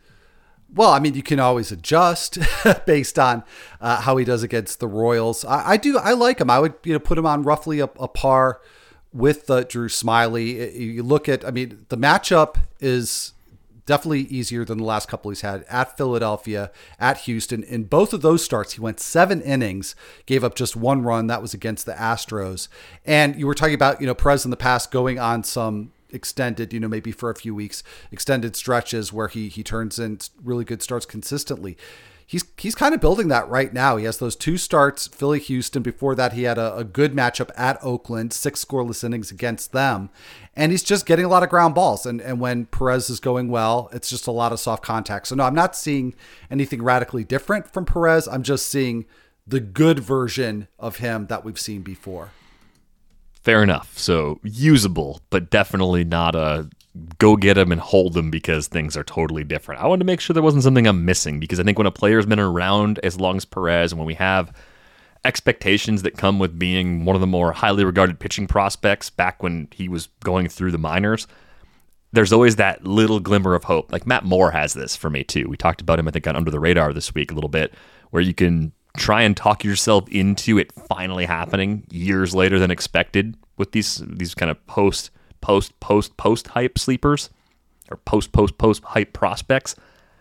Well, I mean, you can always adjust based on uh, how he does against the Royals. I, I do. I like him. I would, you know, put him on roughly a, a par with uh, Drew Smyly. You look at, I mean, the matchup is definitely easier than the last couple he's had at Philadelphia, at Houston. In both of those starts, he went seven innings, gave up just one run. That was against the Astros. And you were talking about, you know, Perez in the past going on some extended, you know, maybe for a few weeks, extended stretches where he he turns in really good starts consistently. He's he's kind of building that right now. He has those two starts, Philly, Houston. Before that, he had a, a good matchup at Oakland, six scoreless innings against them. And he's just getting a lot of ground balls. And, and when Perez is going well, it's just a lot of soft contact. So no, I'm not seeing anything radically different from Perez. I'm just seeing the good version of him that we've seen before. Fair enough. So usable, but definitely not a go get him and hold him because things are totally different. I wanted to make sure there wasn't something I'm missing, because I think when a player's been around as long as Perez, and when we have expectations that come with being one of the more highly regarded pitching prospects back when he was going through the minors, there's always that little glimmer of hope. Like Matt Moore has this for me too. We talked about him, I think, on Under the Radar this week a little bit, where you can try and talk yourself into it finally happening years later than expected with these these kind of post, post, post, post hype sleepers or post, post, post hype prospects.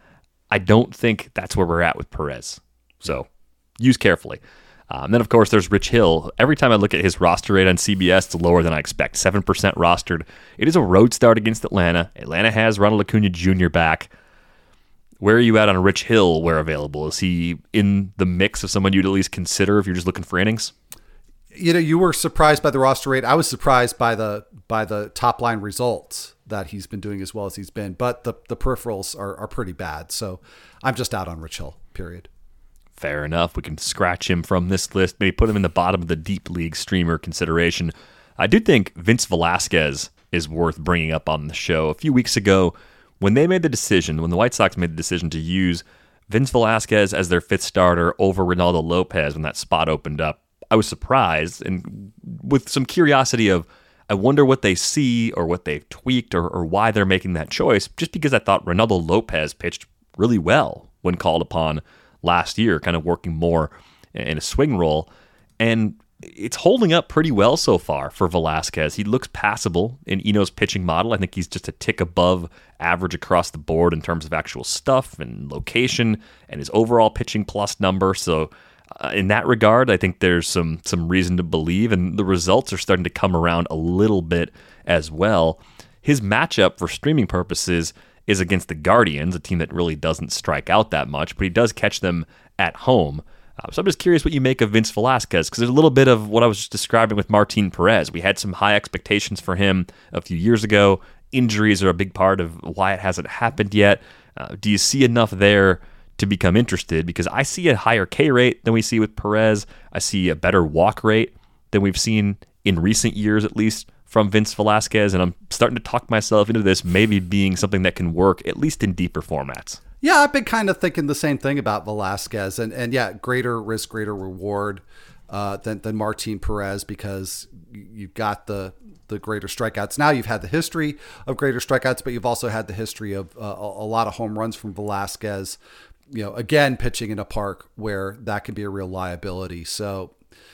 I don't think that's where we're at with Perez. So use carefully. Um, then, of course, there's Rich Hill. Every time I look at his roster rate on C B S, it's lower than I expect. seven percent rostered. It is a road start against Atlanta. Atlanta has Ronald Acuna Junior back. Where are you at on Rich Hill where available? Is he in the mix of someone you'd at least consider if you're just looking for innings? You know, you were surprised by the roster rate. I was surprised by the by the top line results that he's been doing as well as he's been. But the, the peripherals are, are pretty bad. So I'm just out on Rich Hill, period. Fair enough. We can scratch him from this list, maybe put him in the bottom of the deep league streamer consideration. I do think Vince Velasquez is worth bringing up on the show. A few weeks ago, when they made the decision, when the White Sox made the decision to use Vince Velasquez as their fifth starter over Ronaldo Lopez when that spot opened up, I was surprised and with some curiosity of, I wonder what they see or what they've tweaked or, or why they're making that choice, just because I thought Ronaldo Lopez pitched really well when called upon last year, kind of working more in a swing role. And it's holding up pretty well so far for Velasquez. He looks passable in Eno's pitching model. I think he's just a tick above average across the board in terms of actual stuff and location and his overall pitching plus number. So uh, in that regard, I think there's some some reason to believe, and the results are starting to come around a little bit as well. His matchup for streaming purposes is against the Guardians, a team that really doesn't strike out that much, but he does catch them at home. Uh, so I'm just curious what you make of Vince Velasquez, because there's a little bit of what I was just describing with Martin Perez. We had some high expectations for him a few years ago. Injuries are a big part of why it hasn't happened yet. Uh, do you see enough there to become interested? Because I see a higher K rate than we see with Perez. I see a better walk rate than we've seen in recent years, at least, from Vince Velasquez, and I'm starting to talk myself into this maybe being something that can work, at least in deeper formats. Yeah, I've been kind of thinking the same thing about Velasquez, and and yeah, greater risk, greater reward uh, than than Martin Perez, because you've got the the greater strikeouts. Now you've had the history of greater strikeouts, but you've also had the history of uh, a, a lot of home runs from Velasquez. You know, again, pitching in a park where that can be a real liability. So,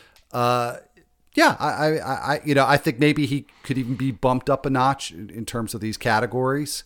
uh, yeah, I, I, I, you know, I think maybe he could even be bumped up a notch in, in terms of these categories.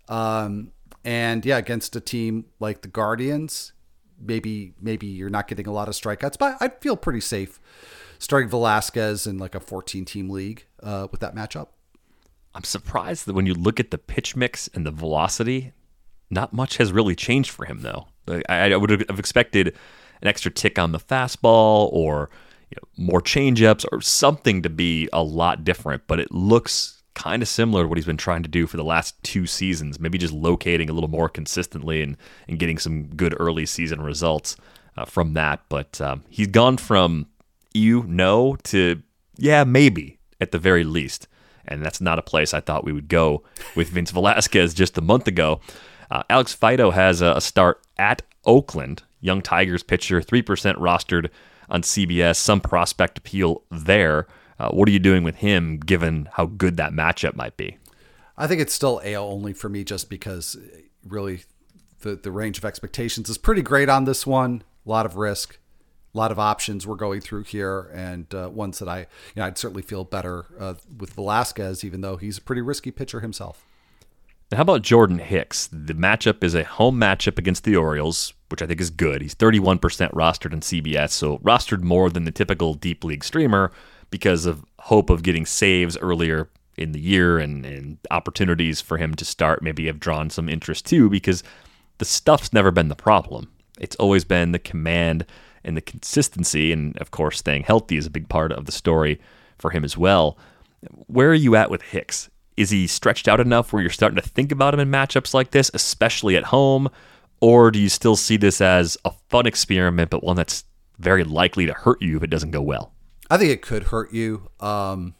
Um, And yeah, against a team like the Guardians, maybe maybe you're not getting a lot of strikeouts, but I'd feel pretty safe starting Velasquez in like a fourteen-team league uh, with that matchup. I'm surprised that when you look at the pitch mix and the velocity, not much has really changed for him, though. I, I would have expected an extra tick on the fastball or you know, more changeups or something to be a lot different, but it looks kind of similar to what he's been trying to do for the last two seasons, maybe just locating a little more consistently and, and getting some good early season results uh, from that. But um, he's gone from you no to yeah, maybe at the very least. And that's not a place I thought we would go with Vince Velasquez just a month ago. Uh, Alex Fido has a, a start at Oakland, young Tigers pitcher, three percent rostered on C B S, some prospect appeal there. Uh, what are you doing with him given how good that matchup might be? I think it's still A L only for me just because really the, the range of expectations is pretty great on this one. A lot of risk, a lot of options we're going through here, and uh, ones that I, you know, I'd certainly feel better uh, with Velasquez, even though he's a pretty risky pitcher himself. And how about Jordan Hicks? The matchup is a home matchup against the Orioles, which I think is good. He's thirty-one percent rostered in C B S, so rostered more than the typical deep league streamer because of hope of getting saves earlier in the year and, and opportunities for him to start maybe have drawn some interest too, because the stuff's never been the problem. It's always been the command and the consistency, and of course staying healthy is a big part of the story for him as well. Where are you at with Hicks? Is he stretched out enough where you're starting to think about him in matchups like this, especially at home? Or do you still see this as a fun experiment, but one that's very likely to hurt you if it doesn't go well? I think it could hurt you. Um,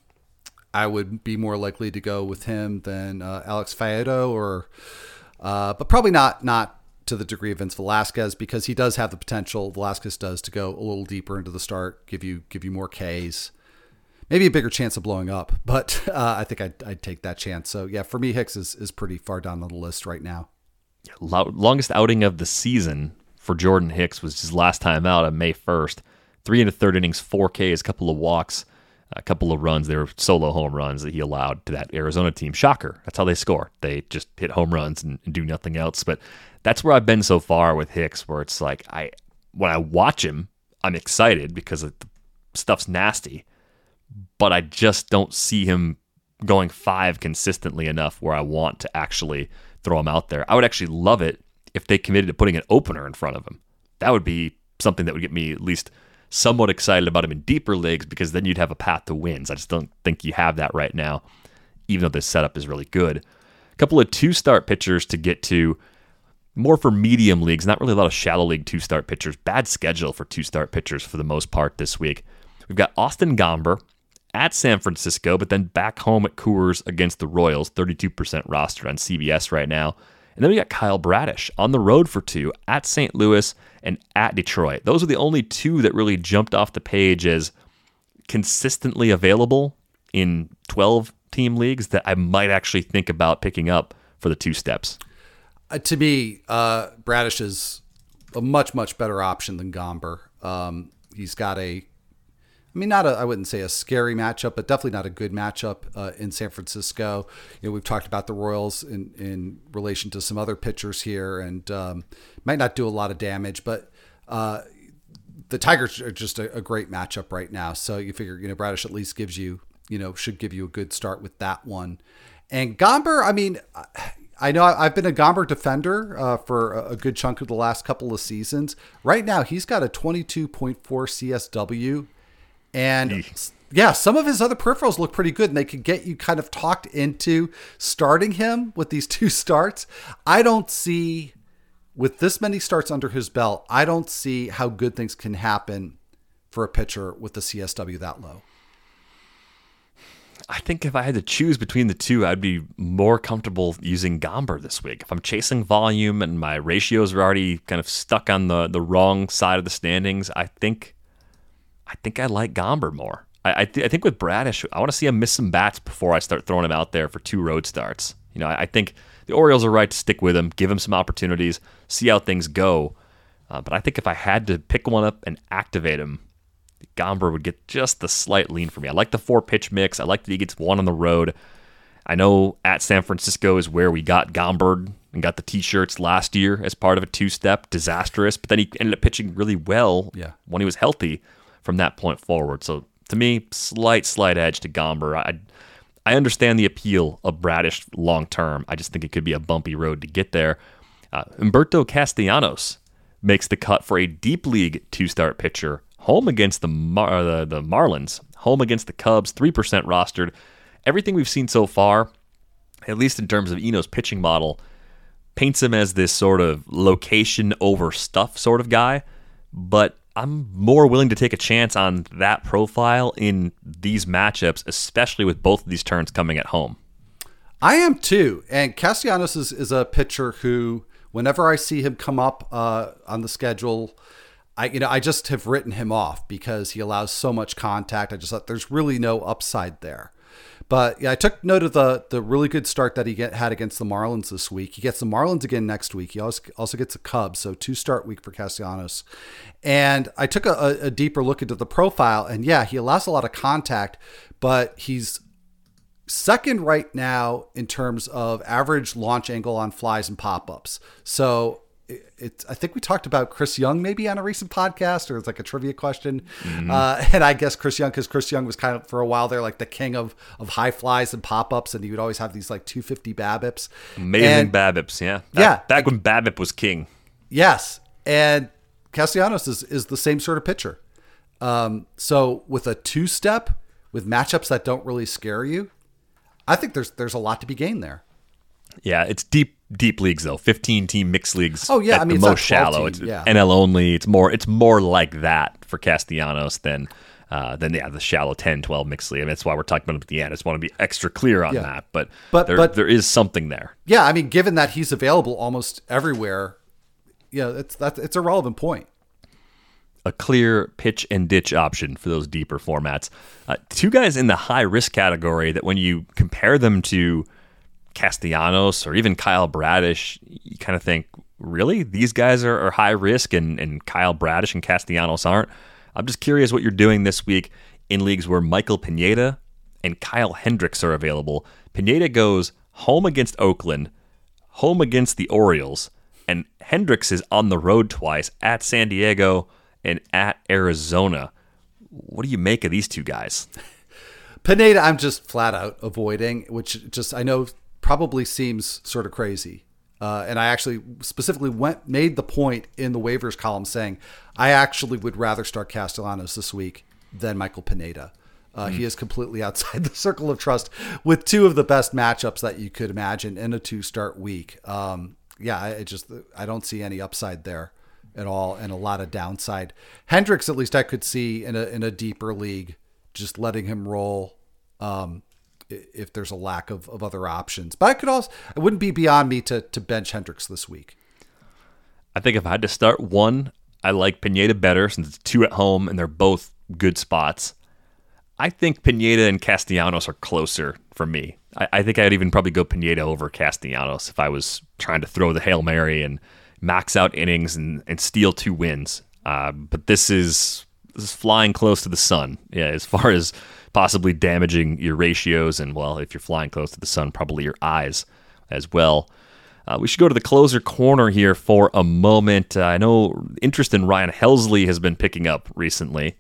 I would be more likely to go with him than uh, Alex Faedo, or, uh, but probably not not to the degree of Vince Velasquez, because he does have the potential. Velasquez does to go a little deeper into the start, give you give you more Ks. Maybe a bigger chance of blowing up, but uh, I think I'd, I'd take that chance. So, yeah, for me, Hicks is, is pretty far down on the list right now. Longest outing of the season for Jordan Hicks was his last time out on May first. Three and a third innings, four Ks, a couple of walks, a couple of runs. They were solo home runs that he allowed to that Arizona team. Shocker. That's how they score. They just hit home runs and, and do nothing else. But that's where I've been so far with Hicks, where it's like I when I watch him, I'm excited because the stuff's nasty. But I just don't see him going five consistently enough where I want to actually throw him out there. I would actually love it if they committed to putting an opener in front of him. That would be something that would get me at least somewhat excited about him in deeper leagues, because then you'd have a path to wins. I just don't think you have that right now, even though this setup is really good. A couple of two-start pitchers to get to, more for medium leagues, not really a lot of shallow league two-start pitchers. Bad schedule for two-start pitchers for the most part this week. We've got Austin Gomber at San Francisco, but then back home at Coors against the Royals, thirty-two percent rostered on C B S right now. And then we got Kyle Bradish on the road for two at Saint Louis and at Detroit. Those are the only two that really jumped off the page as consistently available in twelve-team leagues that I might actually think about picking up for the two steps. Uh, to me, uh, Bradish is a much, much better option than Gomber. Um, he's got a I mean, not a, I wouldn't say a scary matchup, but definitely not a good matchup uh, in San Francisco. You know, we've talked about the Royals in, in relation to some other pitchers here, and um, might not do a lot of damage, but uh, the Tigers are just a, a great matchup right now. So you figure, you know, Bradish at least gives you, you know, should give you a good start with that one. And Gomber, I mean, I know I've been a Gomber defender uh, for a good chunk of the last couple of seasons. Right now, he's got a twenty-two point four C S W. And yeah, some of his other peripherals look pretty good, and they could get you kind of talked into starting him with these two starts. I don't see, with this many starts under his belt, I don't see how good things can happen for a pitcher with the C S W that low. I think if I had to choose between the two, I'd be more comfortable using Gomber this week. If I'm chasing volume and my ratios are already kind of stuck on the, the wrong side of the standings, I think... I think I like Gomber more. I I, th- I think with Bradish, I want to see him miss some bats before I start throwing him out there for two road starts. You know, I, I think the Orioles are right to stick with him, give him some opportunities, see how things go. Uh, but I think if I had to pick one up and activate him, Gomber would get just the slight lean for me. I like the four-pitch mix. I like that he gets one on the road. I know at San Francisco is where we got Gomber and got the T-shirts last year as part of a two-step. Disastrous, but then he ended up pitching really well yeah. when he was healthy from that point forward. So to me, slight, slight edge to Gomber. I I understand the appeal of Bradish long term. I just think it could be a bumpy road to get there. Uh, Humberto Castellanos makes the cut for a deep league two-start pitcher. Home against the, Mar- the, the Marlins. Home against the Cubs, three percent rostered. Everything we've seen so far, at least in terms of Eno's pitching model, paints him as this sort of location over stuff sort of guy. But I'm more willing to take a chance on that profile in these matchups, especially with both of these turns coming at home. I am too. And Castellanos is, is a pitcher who, whenever I see him come up uh, on the schedule, I, you know, I just have written him off because he allows so much contact. I just thought there's really no upside there. But yeah, I took note of the the really good start that he get, had against the Marlins this week. He gets the Marlins again next week. He also, also gets the Cubs, so two start week for Castellanos. And I took a, a deeper look into the profile, and yeah, he allows a lot of contact, but he's second right now in terms of average launch angle on flies and pop-ups. So It's, I think we talked about Chris Young maybe on a recent podcast, or it's like a trivia question. Mm-hmm. Uh, and I guess Chris Young, because Chris Young was kind of for a while there like the king of of high flies and pop-ups, and he would always have these like two fifty BABIPs. Amazing and, BABIPs, yeah. Back, yeah. Back when BABIP was king. Yes. And Castellanos is, is the same sort of pitcher. Um, so with a two-step, with matchups that don't really scare you, I think there's there's a lot to be gained there. Yeah, it's deep, deep leagues though. fifteen team mixed leagues. Oh yeah, at I mean the it's most shallow. Team, it's yeah. N L only. It's more. It's more like that for Castellanos than uh, than yeah the shallow ten, twelve mixed league. I mean, that's why we're talking about him at the end. I just want to be extra clear on yeah. that. But but there, but there is something there. Yeah, I mean, given that he's available almost everywhere, yeah, it's that's it's a relevant point. A clear pitch and ditch option for those deeper formats. Uh, two guys in the high risk category that when you compare them to Castellanos or even Kyle Bradish, you kind of think, really? These guys are, are high risk and, and Kyle Bradish and Castellanos aren't? I'm just curious what you're doing this week in leagues where Michael Pineda and Kyle Hendricks are available. Pineda goes home against Oakland, home against the Orioles, and Hendricks is on the road twice at San Diego and at Arizona. What do you make of these two guys? Pineda, I'm just flat out avoiding, which just I know probably seems sort of crazy. Uh, and I actually specifically went made the point in the waivers column saying I actually would rather start Castellanos this week than Michael Pineda. Uh, mm. He is completely outside the circle of trust with two of the best matchups that you could imagine in a two-start week. Um, yeah, I, I just I don't see any upside there at all, and a lot of downside. Hendricks, at least I could see in a in a deeper league, just letting him roll. Um, if there's a lack of, of other options. But I could also, it wouldn't be beyond me to to bench Hendricks this week. I think if I had to start one, I like Pineda better since it's two at home and they're both good spots. I think Pineda and Castellanos are closer for me. I, I think I'd even probably go Pineda over Castellanos if I was trying to throw the Hail Mary and max out innings and, and steal two wins. Uh, but this is, this is flying close to the sun. Yeah, as far as possibly damaging your ratios and, well, if you're flying close to the sun, probably your eyes as well. Uh, we should go to the closer corner here for a moment. Uh, I know interest in Ryan Helsley has been picking up recently,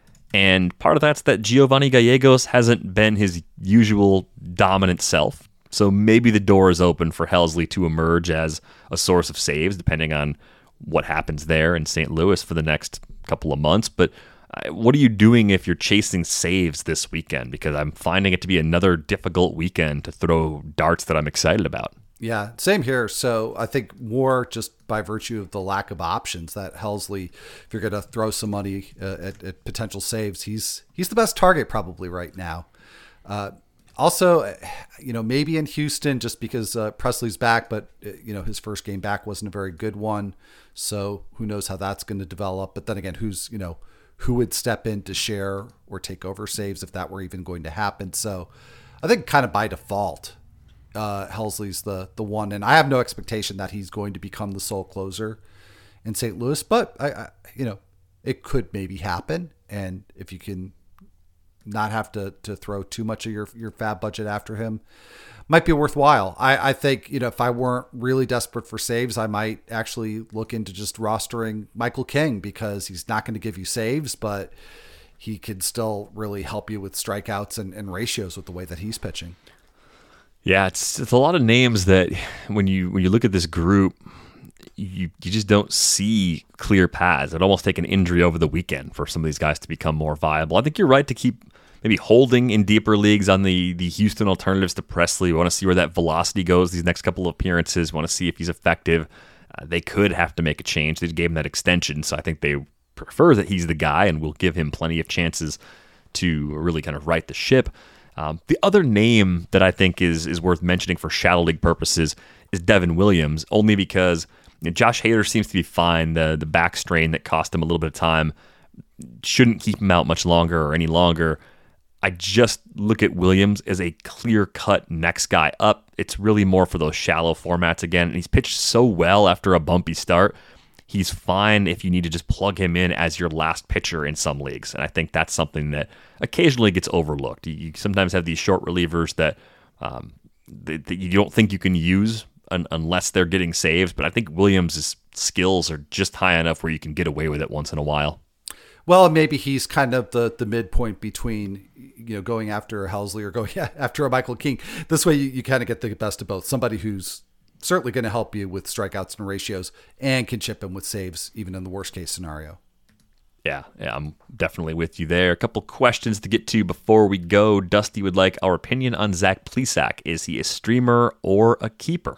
and part of that's that Giovanni Gallegos hasn't been his usual dominant self. So maybe the door is open for Helsley to emerge as a source of saves, depending on what happens there in Saint Louis for the next couple of months. But what are you doing if you're chasing saves this weekend? Because I'm finding it to be another difficult weekend to throw darts that I'm excited about. Yeah, same here. So I think more just by virtue of the lack of options that Helsley, if you're going to throw some money uh, at, at potential saves, he's he's the best target probably right now. Uh, also, you know, maybe in Houston just because uh, Presley's back, but you know his first game back wasn't a very good one. So who knows how that's going to develop? But then again, who's you know. who would step in to share or take over saves if that were even going to happen. So I think kind of by default, uh, Helsley's the the one. And I have no expectation that he's going to become the sole closer in Saint Louis, but I, I you know, it could maybe happen. And if you can not have to, to throw too much of your, your fab budget after him, might be worthwhile. I, I think, you know, if I weren't really desperate for saves, I might actually look into just rostering Michael King because he's not going to give you saves, but he could still really help you with strikeouts and, and ratios with the way that he's pitching. Yeah, it's it's a lot of names that when you when you look at this group, you you just don't see clear paths. It'd almost take an injury over the weekend for some of these guys to become more viable. I think you're right to keep maybe holding in deeper leagues on the, the Houston alternatives to Presley. We want to see where that velocity goes these next couple of appearances. We want to see if he's effective. Uh, they could have to make a change. They gave him that extension, so I think they prefer that he's the guy, and we'll give him plenty of chances to really kind of right the ship. Um, the other name that I think is is worth mentioning for Shadow League purposes is Devin Williams, only because You know, Josh Hader seems to be fine. The the back strain that cost him a little bit of time shouldn't keep him out much longer or any longer. I just look at Williams as a clear-cut next guy up. It's really more for those shallow formats again. And he's pitched so well after a bumpy start. He's fine if you need to just plug him in as your last pitcher in some leagues. And I think that's something that occasionally gets overlooked. You sometimes have these short relievers that, um, that, that you don't think you can use un- unless they're getting saves. But I think Williams' skills are just high enough where you can get away with it once in a while. Well, maybe he's kind of the, the midpoint between, you know, going after a Helsley or going after a Michael King. This way you, you kind of get the best of both. Somebody who's certainly going to help you with strikeouts and ratios and can chip him with saves, even in the worst case scenario. Yeah, yeah, I'm definitely with you there. A couple questions to get to before we go. Dusty would like our opinion on Zach Plesac. Is he a streamer or a keeper?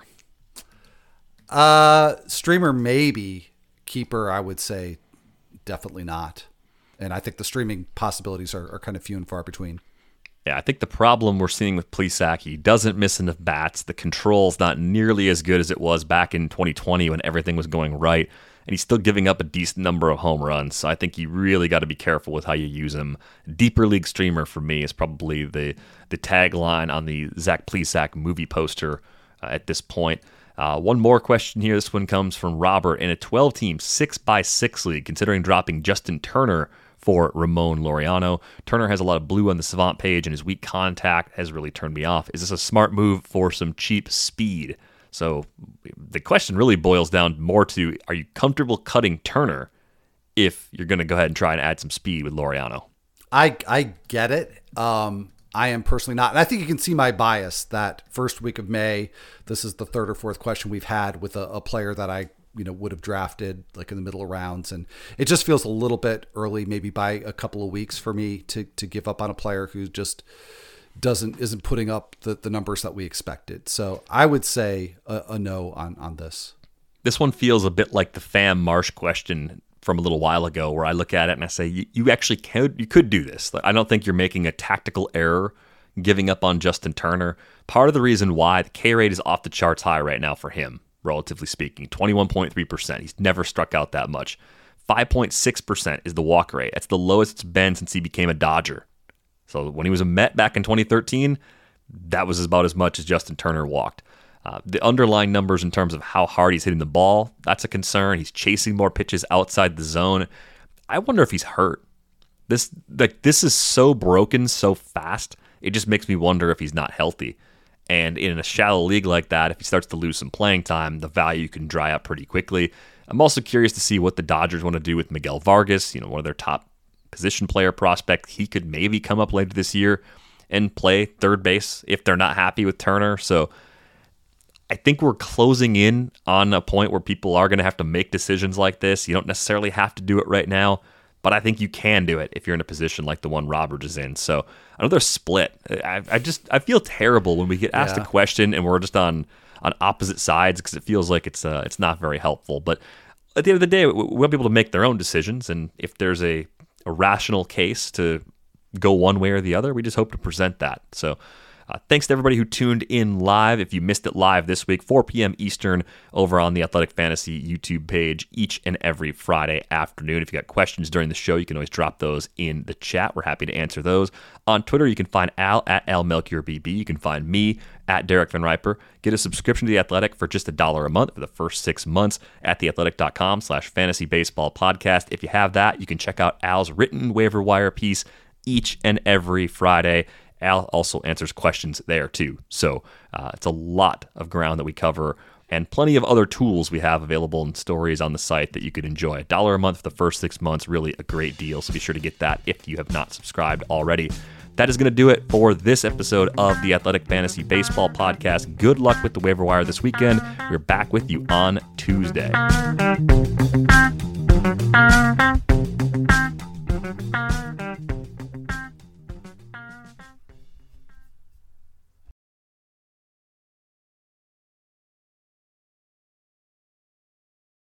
Uh, streamer, maybe. Keeper, I would say definitely not. And I think the streaming possibilities are, are kind of few and far between. Yeah, I think the problem we're seeing with Plesac, he doesn't miss enough bats. The control's not nearly as good as it was back in twenty twenty when everything was going right. And he's still giving up a decent number of home runs. So I think you really got to be careful with how you use him. Deeper league streamer for me is probably the, the tagline on the Zach Plesac movie poster uh, at this point. Uh, one more question here. This one comes from Robert. In a twelve-team six by six league, considering dropping Justin Turner for Ramon Laureano. Turner has a lot of blue on the Savant page, and his weak contact has really turned me off. Is this a smart move for some cheap speed? So the question really boils down more to, are you comfortable cutting Turner if you're going to go ahead and try and add some speed with Laureano? I I get it. Um, I am personally not. And I think you can see my bias that first week of May, this is the third or fourth question we've had with a, a player that I you know, would have drafted like in the middle of rounds. And it just feels a little bit early, maybe by a couple of weeks for me to, to give up on a player who just doesn't, isn't putting up the, the numbers that we expected. So I would say a, a no on, on this. This one feels a bit like the Pham Marsh question from a little while ago, where I look at it and I say, you, you actually could, you could do this. I don't think you're making a tactical error giving up on Justin Turner. Part of the reason why the K rate is off the charts high right now for him, relatively speaking, twenty-one point three percent. He's never struck out that much. five point six percent is the walk rate. That's the lowest it's been since he became a Dodger. So when he was a Met back in twenty thirteen, that was about as much as Justin Turner walked. Uh, the underlying numbers in terms of how hard he's hitting the ball, that's a concern. He's chasing more pitches outside the zone. I wonder if he's hurt. This like this is so broken so fast, it just makes me wonder if he's not healthy. And in a shallow league like that, if he starts to lose some playing time, the value can dry up pretty quickly. I'm also curious to see what the Dodgers want to do with Miguel Vargas, you know, one of their top position player prospects. He could maybe come up later this year and play third base if they're not happy with Turner. So I think we're closing in on a point where people are going to have to make decisions like this. You don't necessarily have to do it right now, but I think you can do it if you're in a position like the one Robert is in. So I know they're split. I, I just I feel terrible when we get asked yeah. a question and we're just on on opposite sides, because it feels like it's uh, it's not very helpful. But at the end of the day, we, we want people to make their own decisions, and if there's a, a rational case to go one way or the other, we just hope to present that. So Uh, thanks to everybody who tuned in live. If you missed it live this week, four p.m. Eastern over on the Athletic Fantasy YouTube page each and every Friday afternoon. If you got questions during the show, you can always drop those in the chat. We're happy to answer those. On Twitter, you can find Al at Al Melchior B B. You can find me at Derek Van Riper. Get a subscription to The Athletic for just a dollar a month for the first six months at theathletic.com slash fantasy baseball podcast. If you have that, you can check out Al's written waiver wire piece each and every Friday. Al also answers questions there too. So uh, it's a lot of ground that we cover, and plenty of other tools we have available and stories on the site that you could enjoy. A dollar a month for the first six months, really a great deal. So be sure to get that if you have not subscribed already. That is going to do it for this episode of the Athletic Fantasy Baseball Podcast. Good luck with the waiver wire this weekend. We're back with you on Tuesday.